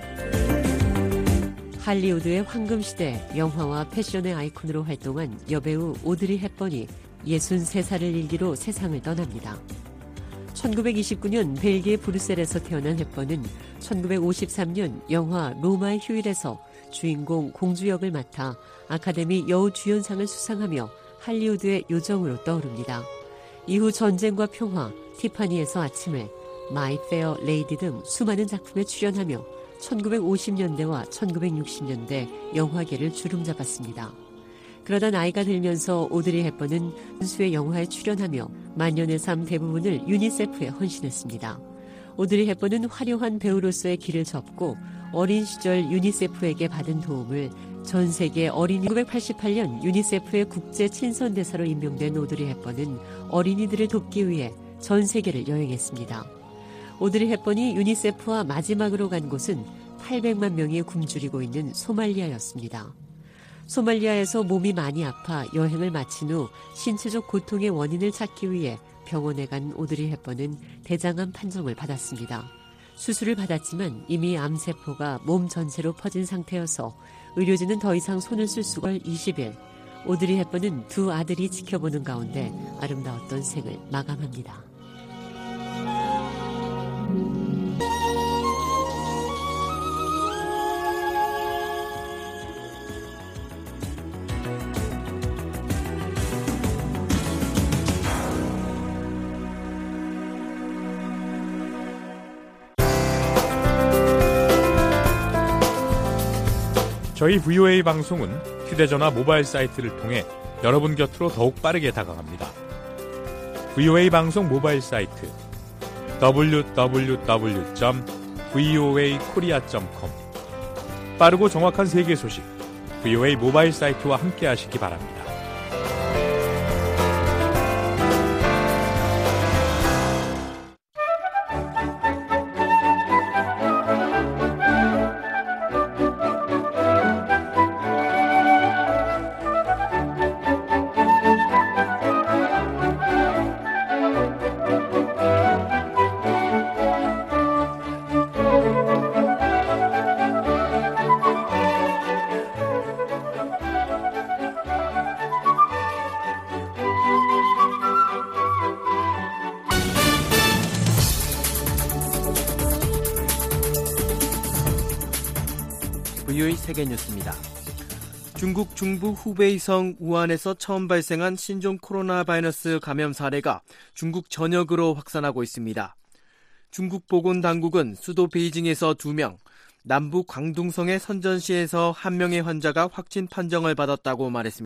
할리우드의 황금시대 영화와 패션의 아이콘으로 활동한 여배우 오드리 헵번이 예순세 살을 일기로 세상을 떠납니다. 천구백이십구년 벨기에 브뤼셀에서 태어난 헵번은 천구백오십삼년 영화 로마의 휴일에서 주인공 공주 역을 맡아 아카데미 여우주연상을 수상하며 할리우드의 요정으로 떠오릅니다. 이후 전쟁과 평화, 티파니에서 아침을, 마이 페어 레이디 등 수많은 작품에 출연하며 천구백오십년대와 천구백육십년대 영화계를 주름잡았습니다. 그러다 나이가 들면서 오드리 헵번은 수의 영화에 출연하며 만년의 삶 대부분을 유니세프에 헌신했습니다. 오드리 헵번은 화려한 배우로서의 길을 접고 어린 시절 유니세프에게 받은 도움을 전 세계 어린이 천구백팔십팔년 유니세프의 국제 친선대사로 임명된 오드리 헵번은 어린이들을 돕기 위해 전 세계를 여행했습니다. 오드리 헵번이 유니세프와 마지막으로 간 곳은 팔백만 명이 굶주리고 있는 소말리아였습니다. 소말리아에서 몸이 많이 아파 여행을 마친 후 신체적 고통의 원인을 찾기 위해 병원에 간 오드리 헵번은 대장암 판정을 받았습니다. 수술을 받았지만 이미 암세포가 몸 전체로 퍼진 상태여서 의료진은 더 이상 손을 쓸 수가 이십일 오드리 헵번은 두 아들이 지켜보는 가운데 아름다웠던 생을 마감합니다. 저희 브이오에이 방송은 휴대전화 모바일 사이트를 통해 여러분 곁으로 더욱 빠르게 다가갑니다. 브이오에이 방송 모바일 사이트 더블유 더블유 더블유 점 브이오에이 코리아 점 컴 빠르고 정확한 세계 소식 브이오에이 모바일 사이트와 함께 하시기 바랍니다. 브이오에이 세계뉴스입니다. 중국 중부 후베이성 우한에서 처음 발생한 신종 코로나 바이러스 감염 사례가 중국 전역으로 확산하고 있습니다. 중국 보건당국은 수도 베이징에서 두 명, 남부 광둥성의 선전시에서 한 명의 환자가 확진 판정을 받았다고 말했습니다.